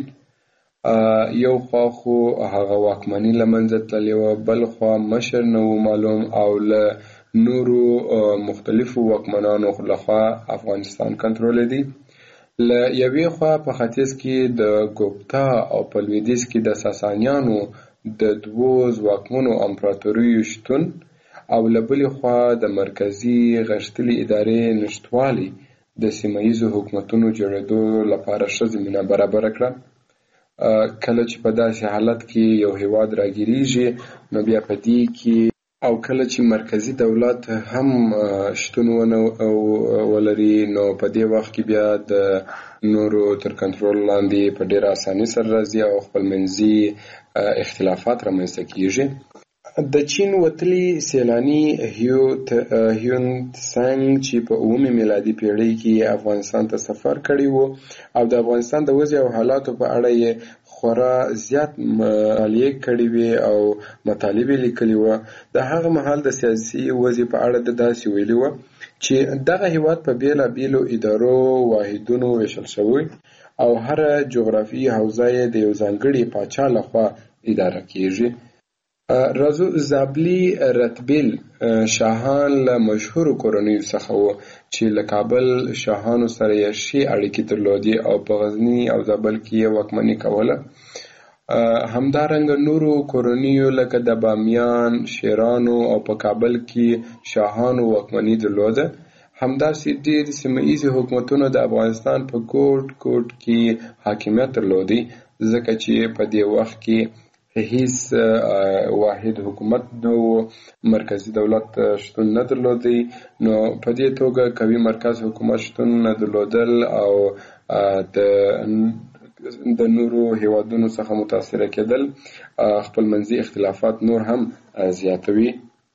یو خوا خو هغه واکمني له منځه تللې وه، بل خوا مشر نه و معلوم او له نورو مختلفو واکمنانو لخوا افغانستان کنټرولېدی. له یوې خوا په ختیځ کې د ګوپتا او په لویدیځ کې د ساسانیانو د دوو ځواکمنو امپراتوریو شتون او له بلې خوا د مرکزي غښتلې ادارې نشتوالی د سیمه ییزو حکومتونو جوړېدو لپاره ښه زمینه برابره کړه. کله چې په داسې حالت کې یو هیواد راګیریږي نو بیا په دې کې او کله چې مرکزي دولت هم شتون ونه ولري نو په دې وخت کې بیا د نورو تر کنټرول لاندې په ډېره اسانۍ سره راځي او خپلمنځي اختلافات رامنځته کیږي. د چین وتلي سیلاني هیون تسنګ چې په اوومې میلادي پیړۍ کې افغانستان ته سفر کړی و او د افغانستان د وضع او حالاتو په اړه یې خورا زیات مطالعې کړې وې او مطالب یې لیکلي وه. د هغه مهال د سیاسي وضع په اړه د داسې ویلي وه چې دغه هیواد په بېلابېلو ادارو واحدونو ویشل شوی او هره جغرافیایي حوزه یې د یو ځانګړي پاچا لخوا اداره کیږي. راځو زابلي رتبیل شاهان له مشهورو کورنیو څخه وو چې له کابل شاهانو سره یې ښې اړیکې درلودې او په غزني او زابل کې یې واکمني کوله. همدارنګه نورو کورنیو لکه د بامیان، شیرانو او په کابل کې شاهانو واکمني درلوده. همداسې ډېر سیمه ییزې حکومتونو د افغانستان په ګوټ ګوټ کې حاکمیت درلودی، ځکه چې په دې وخت کې هیڅ واحد حکومت نو مرکزی دولت شتون نه درلودی. نو په دې توګه قوي مرکز حکومت شتون نه درلودل او د د نورو هیوادونو څخه متاثر کېدل خپلمنځي اختلافات نور هم زیاتوي.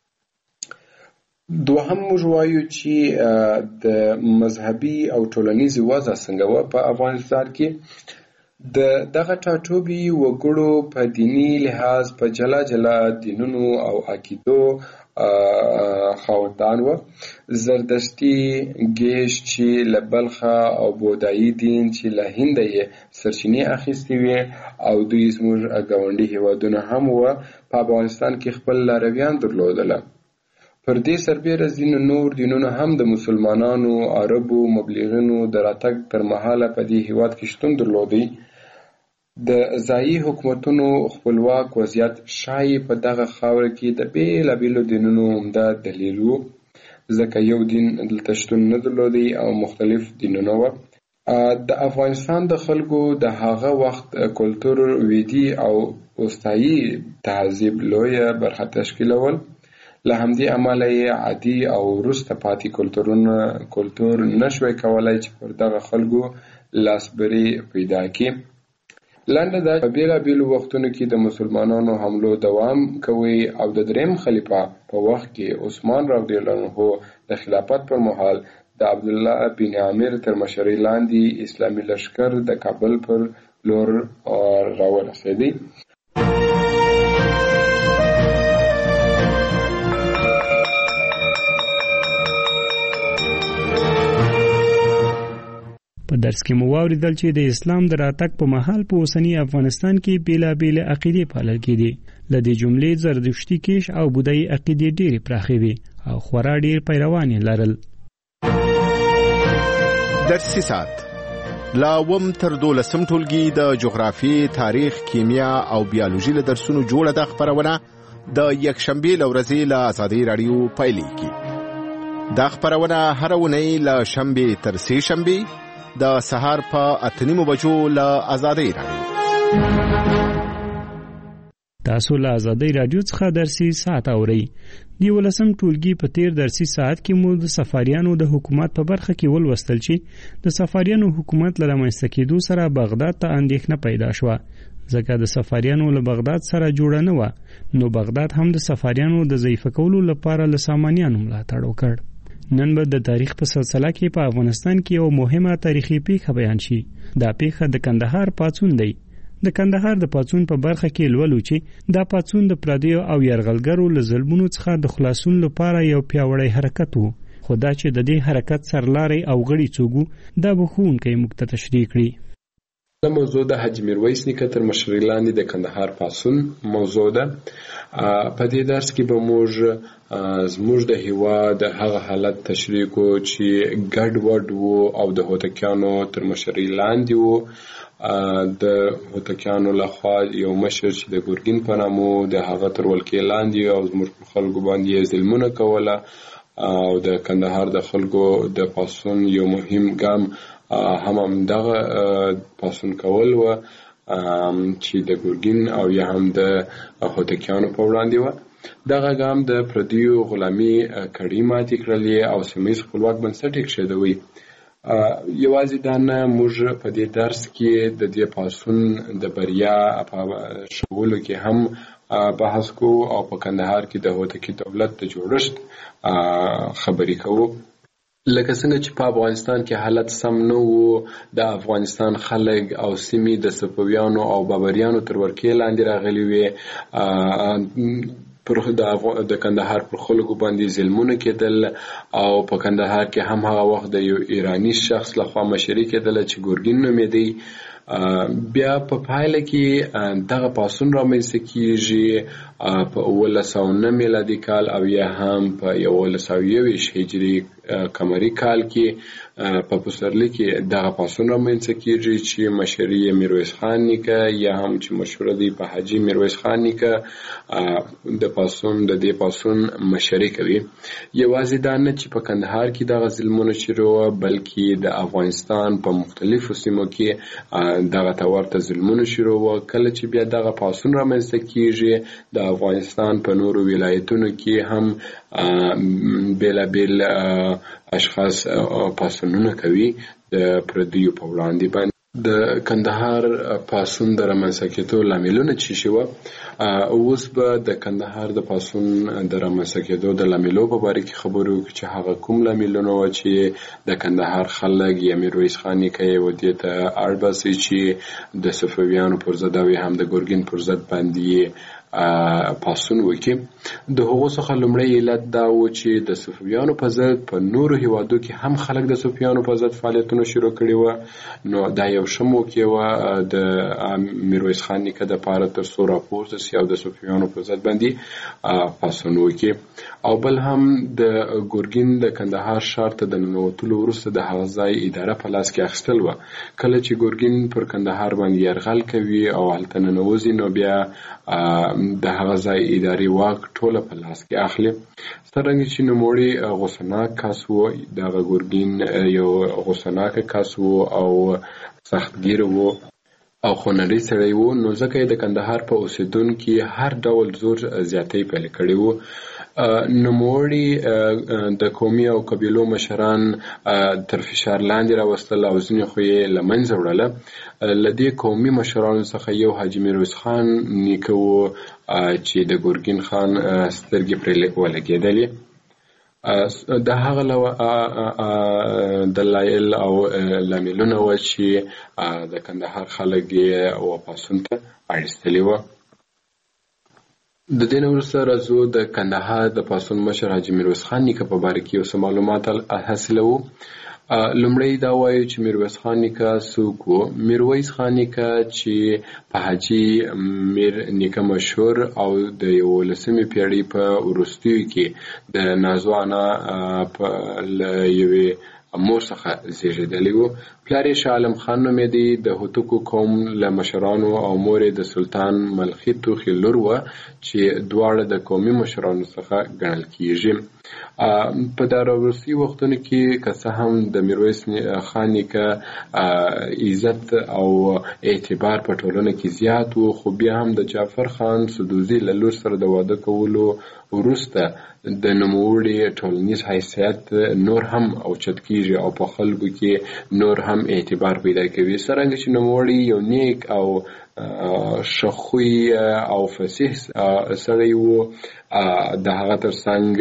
دوهم موږ وایو چې د مذهبي او ټولنیزې وضع څنګه وه په افغانستان کې. د دغه ټاټوبي وګړو په دیني لحاظ په جلا جلا دینونو او عقیدو خاوندان وه. زردشتي ګیش چې له بلخه او بودایي دین چې له هنده یې سرچینې اخیستې وې او دوی زموږ ګاونډي هیوادونه هم وه په افغانستان کې خپل لارویان درلودله. پر دې سربیره ځینو نور دینونه هم د مسلمانانو، عربو، مبلغینو د راتګ تر مهاله په دې هیواد کې شتون درلودی. د ځایي حکومتونو خپلواک وضعیت ښایي په دغه خاوره کې د بېلابېلو دینونو عمده دلیل و، ځکه یو دین دلته شتون نه درلودی او مختلف دینونه وه. د افغانستان د خلکو د هغه وخت کلتور ویدي او وسطایي تهذیب لویه برخه تشکیلول. له همدې امله یې عادي او وروسته پاتې کلتورونه کلتور نشوی کولای چې پر دغه خلکو لاسبري پیدا کړي. لنډه دا په بېلابېلو وختونو کې د مسلمانانو حملو دوام کوي او د دریم خلیفه په وخت کې عثمان رضی الله عنه د خلافت پر مهال د عبدالله بن عامر تر مشرۍ لاندې اسلامي لښکر د کابل پر لور راورسېدی. په درس کې مو واوریدل چې د اسلام د راتګ په مهال په اوسنی افغانستان کې بیلابېل عقیدې پالل کېدې. له دې جملې زردشتي کیش او بودایي عقیدې ډېرې پراخې وې او خورا ډېر پیروان یې لرل. درسي ساعت لا وم تر دولسم ټولګي د جغرافي، تاریخ، کیمیا او بیولوژي له درسونو جوړه د خبرونه د یکشنبې له ورځې له آزادۍ راډیو پیلېږي. دا خبرونه هره اونۍ له شنبې تر سې شنبې د سهار په اته نیمو بجو له آزادۍ راډیو. تاسو له آزادۍ رادیو څخه درسي ساعت اورئ. د یولسم ټولګي په تیر درسي ساعت کې مو د سفاریانو د حکومت په برخه کې ولوستل چې د سفاریانو حکومت له رامنځته کېدو سره بغداد ته اندېښنه پیدا شوه، ځکه د سفاریانو له بغداد سره جوړه نه وه، نو بغداد هم د سفاریانو د ضعیفه کولو لپاره له سامانیانو ملاتړ وکړ. نن به د تاریخ په سلسله کې په افغانستان کې یو مهمه تاریخي پیښه بیان شي. دا پیښه د کندهار پاڅون دی. د کندهار د پاڅون په برخه کې لولو چې دا پاڅون د پردیو او یرغلګرو له ظلمونو څخه د خلاصون لپاره یو پیاوړی حرکت و، خو دا چې د دې حرکت سرلاري او غړي څوک دا به ښوونکی موږ ته تشریح کړي. دا موضوع د حاجي میرویس نیکه تر مشرۍ لاندې د کندهار پاڅون موضوع ده. په دې درس کې به موږ زموږ د هیواد هغه حالت تشریح کو چې ګډ وډ وو او د هوتکیانو تر مشرۍ لاندې وو. د هوتکیانو لخوا یو مشر چې د ګورګین په نامو د هغه تر ولکې لاندې او زموږ په خلکو باندې ظلمونه کوله، او د کندهار د خلکو د پاڅون یو مهم ګام هم همدغه پاڅون کول و چې د ګورګین او یا هم د هوتکیانو په وړاندې و. دغه ګام د پردیو غلامي کړۍ ماتې کړلې او سیمه ییز خپلواک بنسټ یې کېښودوی. یوازې دا نه، موږ په دې درس کې د دې پاڅون د بریا په ښوولو کې هم بحث کوو او په کندهار کې د هوتکي دولت د جوړښت خبرې کوو. لکه څنګه چې په افغانستان کې حالت سم نه وو، د افغانستان خلک او سیمې د صفویانو او بابریانو تر ولکې لاندې راغلي وې. پر د کندهار پر خلکو باندې ظلمونه کېدل او په کندهار کې هم هغه وخت د یو ایرانی شخص لخوا مشري کېدله چې ګورګین نومېدی. بیا په پایله کې دغه پاڅون رامنځته کېږي په اوولس سوه نه میلادي کال او یا هم په یولس سوه یوویشت هجري قمري کال کې په پسرلي کې دغه پاڅون رامنځته کېږي چې مشري یې میرویس خان نیکه یا هم چې مشهوره دی په حاجي میرویس خان نیکه د پاڅون د دې پاڅون مشري کوي. یوازې دا نه چې په کندهار کې دغه ظلمونه شروع وه، بلکې د افغانستان په مختلفو سیمو کې دغه ته ورته ظلمونه شروع وه. کله چې بیا دغه پاڅون رامنځته کېږي، د افغانستان په نورو ولایتونو کې هم بېلابېل اشخاص پاڅونونه کوي د پردیو په وړاندې باندې. د کندهار پاڅون د رامنځته کېدو لاملونه څه شي وه؟ اوس به د کندهار د پاڅون د رامنځته کېدو د لاملو په باره کې خبرې وکړو چې هغه کوم لاملونه وه چې د کندهار خلک یا میرویس خان نیکه یې ودې ته اړ باسي چې د صفویانو پر ضد او هم د ګورګین پر ضد باندې پاڅون وکړي. د هغو څخه لومړی علت دا و چې د صفویانو په ضد په نورو هیوادو کې هم خلک د صفویانو په ضد فعالیتونه شروع کړي وه، نو دا یو ښه موقع وه د میرویس خان نیکه دپاره تر څو راپورته سي او د صفویانو په ضد باندې پاڅون وکړي. او بل هم د ګورګین د کندهار ښار ته د ننوتلو وروسته د هغه ځای اداره په لاس کې اخیستل وه. کله چې ګورګین پر کندهار باندې یرغل کوي او هلته ننوځي، نو بیا د هغه ځای اداري واک ټوله په لاس کې اخلي. څرنګه چې نوموړی غوسناک کس و، دغه ګورګین یو غوسناک کس و او سختګیر و او خونړی سړی و، نو ځکه یې د کندهار په اوسېدونکي هر ډول زور زیاتی پیل کړی و. نوموړي د قومي او قبیلو مشران تر فشار لاندې راوستل او ځینې خو یې له منځه وړله. له دې قومي مشرانو څخه یو حاجي میرویس خان نیکه و چې د ګورګین خان سترګې پرې ولګېدلې. د هغه دلایل او لاملونه وه چې د کندهار خلک یې و پاڅون ته اړ ایستلي وه. د دې نه وروسته راځو د کندهار د پاڅون مشر حاجي میرویس خان نیکه په باره کې یو څه معلومات حاصلوو. لومړی دا وایو چې میرویس خان نیکه څوک و. میرویس خان نیکه چې په حاجي میر نیکه مشهور او د یولسمې پیړۍ په وروستیو کې د نازو انا په یوې مور څخه زیږیدلی و. پلار یې شاه عالم خان نومېدی، د هوتکو قوم له مشرانو او مور یې د سلطان ملخي توخي لور وه چې دواړه د قومي مشرانو څخه ګڼل کیږي. په دا وروستي وختونو کې که څه هم د میرویس خان نیکه عزت او اعتبار په ټولنه کې زیات و، خو بیا هم د جعفر خان سدوزي له لور سره د واده کولو وروسته د نوموړي ټولنیز حیثیت نور هم اوچت کیږي او په خلکو کې نور هم اعتبار پیدا کوي. څرنګه چې نوموړي یو نیک او شخوی او فصیح سړی و، د هغه ترڅنګ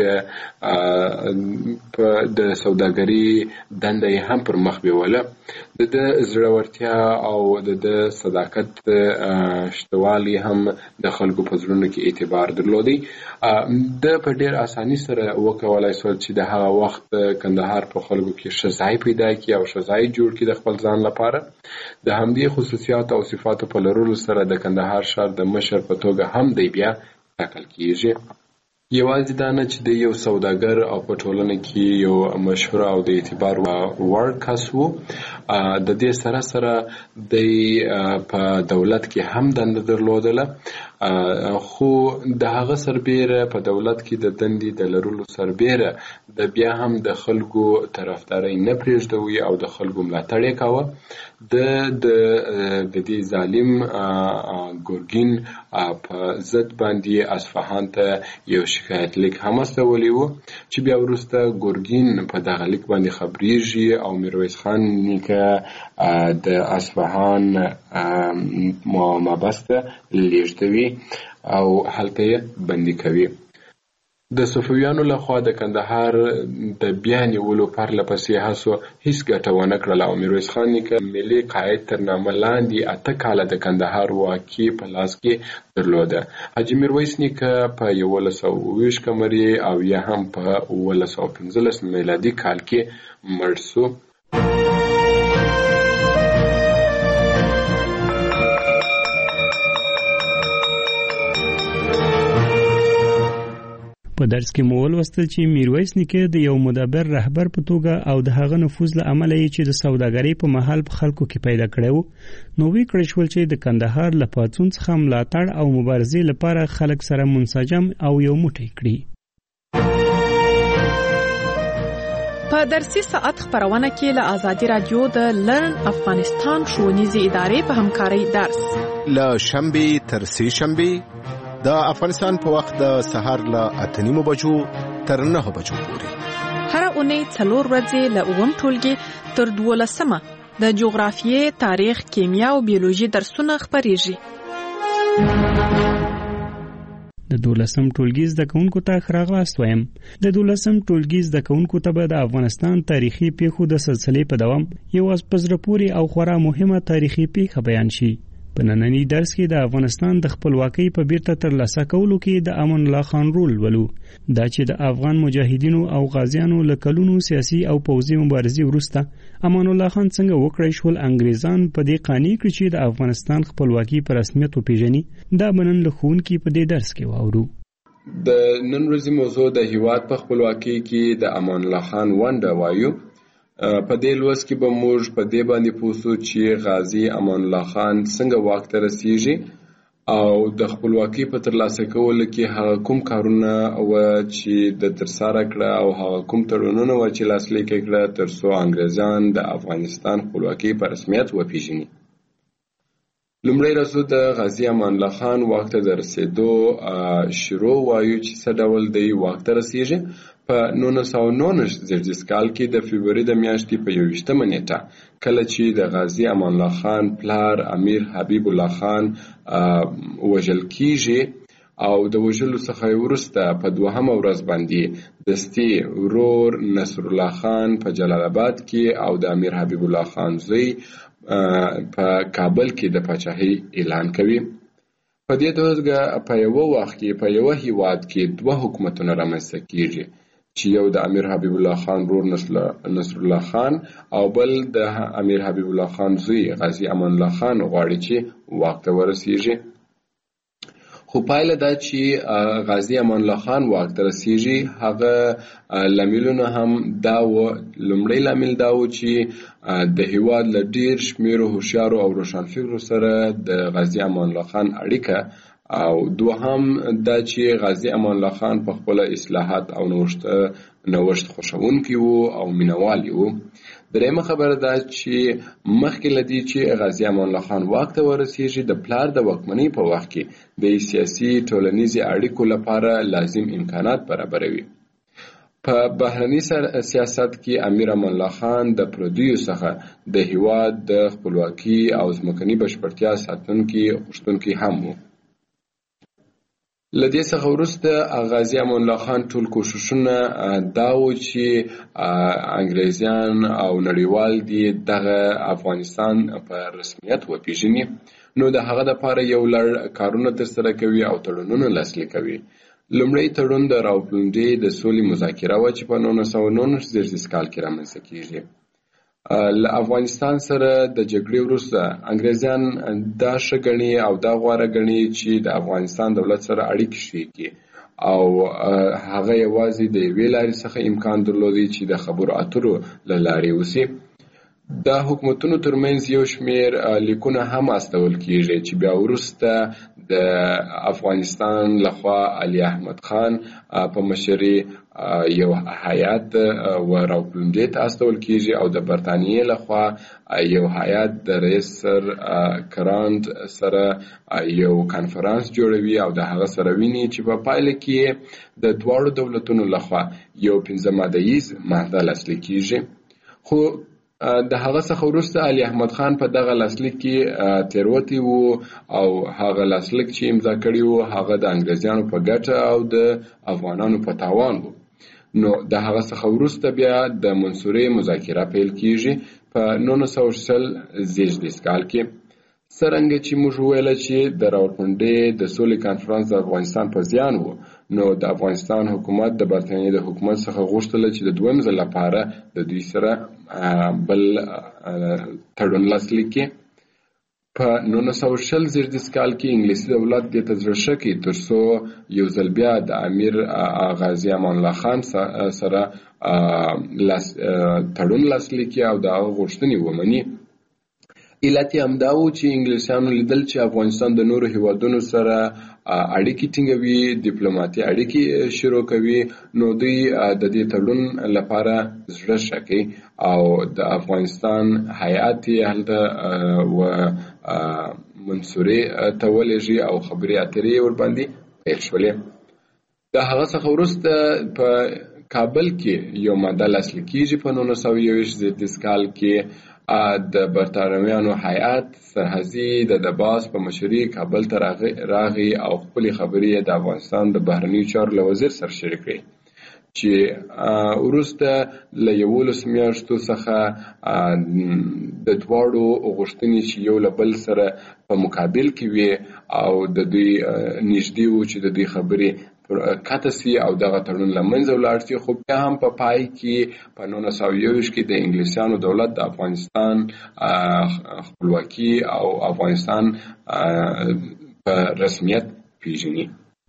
د سوداګري دنده یې هم پر مخ بیوله. د د زړورتیا او د د صداقت شتوالی هم د خلکو په زړونو کې اعتبار درلودی. د په ډیر اساني سره وکولای شو چې د هغه وخت کندهار په خلکو کې ښه ځای پیدا کړي او ښه ځای جوړ کړي د خپل ځان لپاره. د همدې خصوصیات او صفاتو په لرلو سره د کندهار ښار د مشر په توګه هم دی بیا ټاکل کیږي. یوازې دا نه چې د یو سوداګر او په ټولنه کې یو مشهور او د اعتبار وړ کس و، د دې سره سره د په دولت کې هم دنده درلودله، خو د هغه سربیره په دولت کې د دندې د لرلو سربیره د بیا هم د خلکو طرفداري نه پرېږدوي او د خلکو ملاتړ یې کاوه. د د دې ظالم ګورګین په ضد باندې اصفهان ته یو شکایت لیک هم استولی و چې بیا وروسته ګورګین په دغه لیک باندې خبریږي او میرویس خان نیکه د اصفهان محبس ته لیږدوي او هلته یې بندي کوي. د صفویانو لخوا د کندهار د بیا نیولو پرله پسې هڅو هیڅ ګټه ونه کړله او میرویس خان نیکه ملي قاید تر نامه لاندې اته کاله د کندهار واکي په لاس کې درلوده. حاجي میرویس نیکه په یولس سوه اوه ویشت قمري او یا هم په اوولس سوه پنځلس میلادي کال کې مړ شو. په درس کې مو ولوستل چې میرویس نیکه د یو مدبر رهبر په توګه او د هغه نفوذ له امله یې چې د سوداګرۍ په مهال په خلکو کې پیدا کړی و، نو وی کړی شول چې د کندهار له پاڅون څخه ملاتړ او مبارزې لپاره خلک سره منسجم او یو موټی کړي. په درسي ساعت خبرونه کې له آزادي رادیو د لرن افغانستان ښوونیزې ادارې په همکارۍ درس له شنبې تر سې شنبې د افغانستان په وخت د سهار له اته نیمو بجو تر نهه بجو پورې هر اونۍ څلور ورځې له اووم ټولګي تر دولسمه د جغرافیې، تاریخ، کیمیا او بیولوژي درسونه خپریږي. د دولسم ټولګي زده کوونکو ته ښه راغلاست وایم. د دولسم ټولګي زده کوونکو ته به د افغانستان تاریخي پیښو د سلسلې په دوام یو په زړه پورې او خورا مهمه تاریخي پیښه بیان شي. په ننني درس کې د افغانستان د خپلواکۍ په بیرته ترلاسه کولو کې د امان الله خان رول ولو، دا چې د افغان مجاهدینو او غازیانو له کلونو سیاسي او پوځي مبارزې وروسته امان الله خان څنګه وکړی شول انګریزان په دې قانع کړي چې د افغانستان خپلواکي په رسمیت وپیژني. دا بنن له ښوونکي په دې درس کې واورو. د نن ورځې موضوع د هیواد په خپلواکۍ کې د امان الله خان ونډه وایو. په دې لوست کې به موږ په دې باندې پوه شو چې غازی امان الله خان څنګه واک ته رسیږي او د خپلواکۍ په ترلاسه کولو کې هغه کوم کارونه و چې د ترسره کړه او هغه کوم تړونونه و چې لاسلیک کړه تر څو انګریزان د افغانستان خپلواکۍ په رسمیت وپیژني. لومړی راځو د غازی امان الله خان واک ته د رسېدو شروع وایو چې څه ډول دی واک ته رسیږي. په نولس سوه نولس زیږدیز کال کې د فبروري د میاشتې په یوویشتمه نیټه کله چې د غازی امان الله خان پلار امیر حبیب الله خان وژل کیږي او د وژلو څخه وروسته په دوهمه ورځ باندې دستي ورور نصر الله خان په جلال آباد کې او د امیر حبیب الله خان زوی په کابل کې د پاچاهۍ اعلان کوي. په دې توګه په یو وخت کې په یو هیواد کې دوه حکومتونه رامنځته کیږي چې یو د امیر حبیب الله خان رور نصر الله خان او بل د امیر حبیب الله خان زوی غازی امان الله خان غواړي چې واک ته ورسیږي. خو پایله دا چې غازی امان الله خان واک ته رسیږي هغه لاملونه هم دا و. لومړی لامل دا و چې د هیواد له ډیر شمیرو هوښیارو او روښانفکرو سره د غازی امان الله خان اړیکه، او دوهم دا چې غازی امان الله خان په خپل اصلاحات او نوښت نوښت خوښونکی وو او مینوال وو. درېمه خبره دا چې مخکې له دې چې غازی امان الله خان واک ته ورسیږي د پلار د واکمنۍ په وخت کې د سیاسي ټولنیزې اړیکو لپاره لازم امکانات برابروي. په بهرني سیاست کې امیر امان الله خان د پردیو څخه د هیواد د خپلواکي او ځمکني بشپړتیا ساتونکي غوښتونکي هم وو. لدې څخه وروسته غازی امان الله خان ټول کوششونه دا و چې انګریزیان او نړیوال دي دغه افغانستان په رسمیت وپیژني، نو د هغه لپاره یو لړ کارونه ترسره کوي او تړونونه لاسلیک کوي. لومړی تړون د راوپلنډۍ د سولې مذاکره وه چې په نولس سوه نولس زیږدیز کال کې رامنځته کیږي. له افغانستان سره د جګړې وروسته انګریزیان دا ښه ګڼي او دا غوره ګڼي چې د افغانستان دولت سره اړیکې ښې کړي، او هغه یوازې د یوې لارې څخه امکان درلودی چې د خبرو اترو له لارې وسي. د حکومتونو ترمنځ یو شمیر لیکونه هم استول کیږي چې بیا وروسته د افغانستان لخوا علي احمد خان په مشرۍ یو هیات و راوپلنډۍ ته استول کیږي او د برتانیې لخوا یو هیات د رئیس سر کرانت سره یو کانفرانس جوړوي او د هغه سره ویني چې په پایله کې د دواړو دولتونو لخوا یو پنځه ماده ییز معاهده لاسلیک کیږي. خو د هغه څخه وروسته علي احمد خان په دغه لاسلیک کې تیروتی وو او هغه لاسلیک چې امضا کړی وو هغه د انګریزیانو په ګټه او د افغانانو په تاوان وو. نو د هغه څخه وروسته بیا د منصورې مذاکره پیل کیږي په نولس سوه شل زیږدیز کال کې. څرنګه چې موږ وویل چې د راوپلنډۍ د سولې کانفرانس د افغانستان په زیان وو، نو د افغانستان حکومت د برتانیې د حکومت څخه غوښتل چې د دویم ځل لپاره د دوی سره بل تړون لاسلیک کړي. په نولس سوه شل زیږدیز کال کې انګلیسي دولت دې ته زړه ښه کړي ترڅو یو ځل بیا د امیر غازي امان الله خان سره تړون لاسلیک کړي او د هغه غوښتنې ومني. علت یې همدا و چې انګلیسیانو لیدل چې افغانستان د نورو هیوادونو سره اړیکې ټینګوي، ډیپلوماټي اړیکې شروع کوي، نو دوی د دې تړون لپاره زړه ښه کوي او د افغانستان هیات یې هلته و منصورې ته ولېږي او خبرې اترې ورباندې پیل شولې. د هغه څخه وروسته په کابل کې یو ماده لاسلیک کیږي په نولس سوه یوویشت زیږدیز کال کې. د برتانویانو هیات سرحدي د دباس په مشرۍ کابل ته راغی او خپلې خبرې د افغانستان د بهرنیو چارو له وزیر سره شریک کړې چې وروسته له یولس میاشتو څخه د دواړو غوښتنې چې یو له بل سره په مقابل کې وي او د دوی نږدې وو چې د دوی خبرې کاته سي او دغه تړون له منځه ولاړ سي. خو بیا هم په پای کې په نولس سوه یوویشت کې د انګلیسیانو دولت د افغانستان خپلواکي او افغانستان په رسمیت پیژني.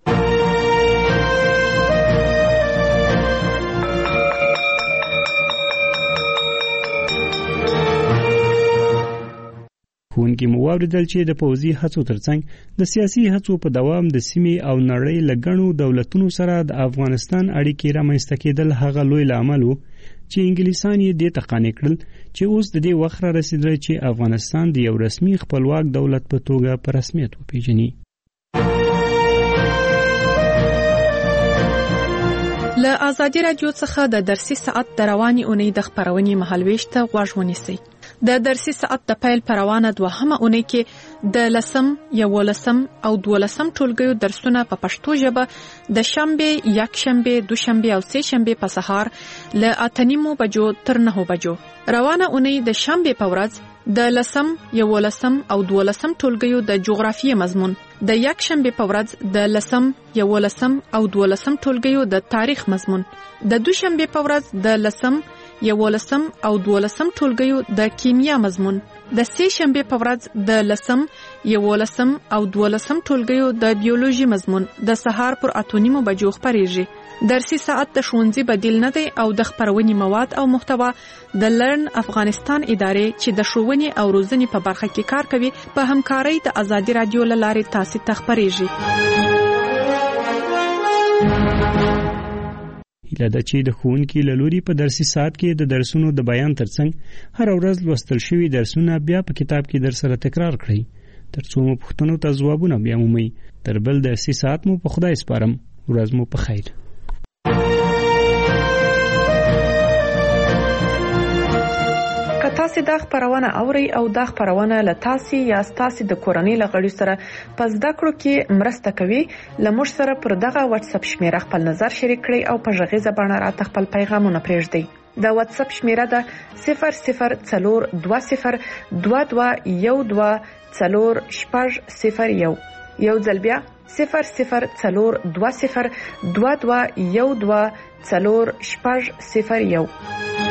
ښوونکي مو واورېدل چې د پوځي هڅو ترڅنګ د سیاسي هڅو په دوام د سیمې او نړۍ له ګڼو دولتونو سره د افغانستان اړیکې رامنځته کېدل هغه لوی لامل و چې انګلیسان یې دې ته قانع کړل چې اوس د دې وخت را رسېدلی چې افغانستان د یو رسمي خپلواک دولت په توګه په رسمیت وپېژني. له ازادي راډیو څخه د درسي ساعت د روانې اونۍ د خپرونې مهالویش ته غوږ ونیسئ. د درسي ساعت د پیل پر روانه دوهمه اونۍ کې د لسم، یولسم او دولسم ټولګیو درسونه په پښتو ژبه د شنبې، یکشنبې، دوشنبې او سه شنبې په سهار له اته نیمو بجو تر نهو بجو. روانه اونۍ د شنبې په ورځ د لسم، یولسم او دولسم ټولګیو د جغرافیې مضمون، د یکشنبې په ورځ د لسم، یولسم او دولسم ټولګیو د تاریخ مضمون، د دوشنبې په ورځ د لسم، یولسم او دولسم ټولګیو د کیمیا مضمون، د سې شنبه په ورځ د لسم یولسم او دولسم ټولګیو د بیولوژي مضمون د سهار پر اتونیمو بجو خبرېږي. درسي ساعت د ښوونځي بدیل نه دی او د خبرونې مواد او محتوا د لرن افغانستان ادارې چې د ښوونې او روزنې په برخه کې کار کوي په همکارۍ د ازادي رادیو له لارې تاسو ته خبرېږي. هیله ده چې د ښوونکي له لوري په درسي ساعت کې د درسونو د بیان ترڅنګ هر ورځ لوستل شوي درسونه بیا په کتاب کې در سره تکرار کړئ ترڅو مو پوښتنو ته ځوابونه بیا مومئ. تر بل درسي ساعت مو په خدای سپارم. ورځ مو په خیر. تاسو دا خبرونه اوري او دا خبرونه له تاسو یا تاسو د کورنۍ لغړي سره پس د کړو کې مرسته کوي. لمر سره پر دغه واتس اپ شمیره خپل نظر شریک کړئ او په ژغه زبانه راته خپل پیغامونه پرېږدئ. د واتس اپ شمیره ده صفر صفر څلور دوه صفر دوه دوه یو دوه څلور شپږ صفر یو. یو ځل بیا صفر صفر څلور دوه صفر دوه دوه یو دوه څلور شپږ صفر یو.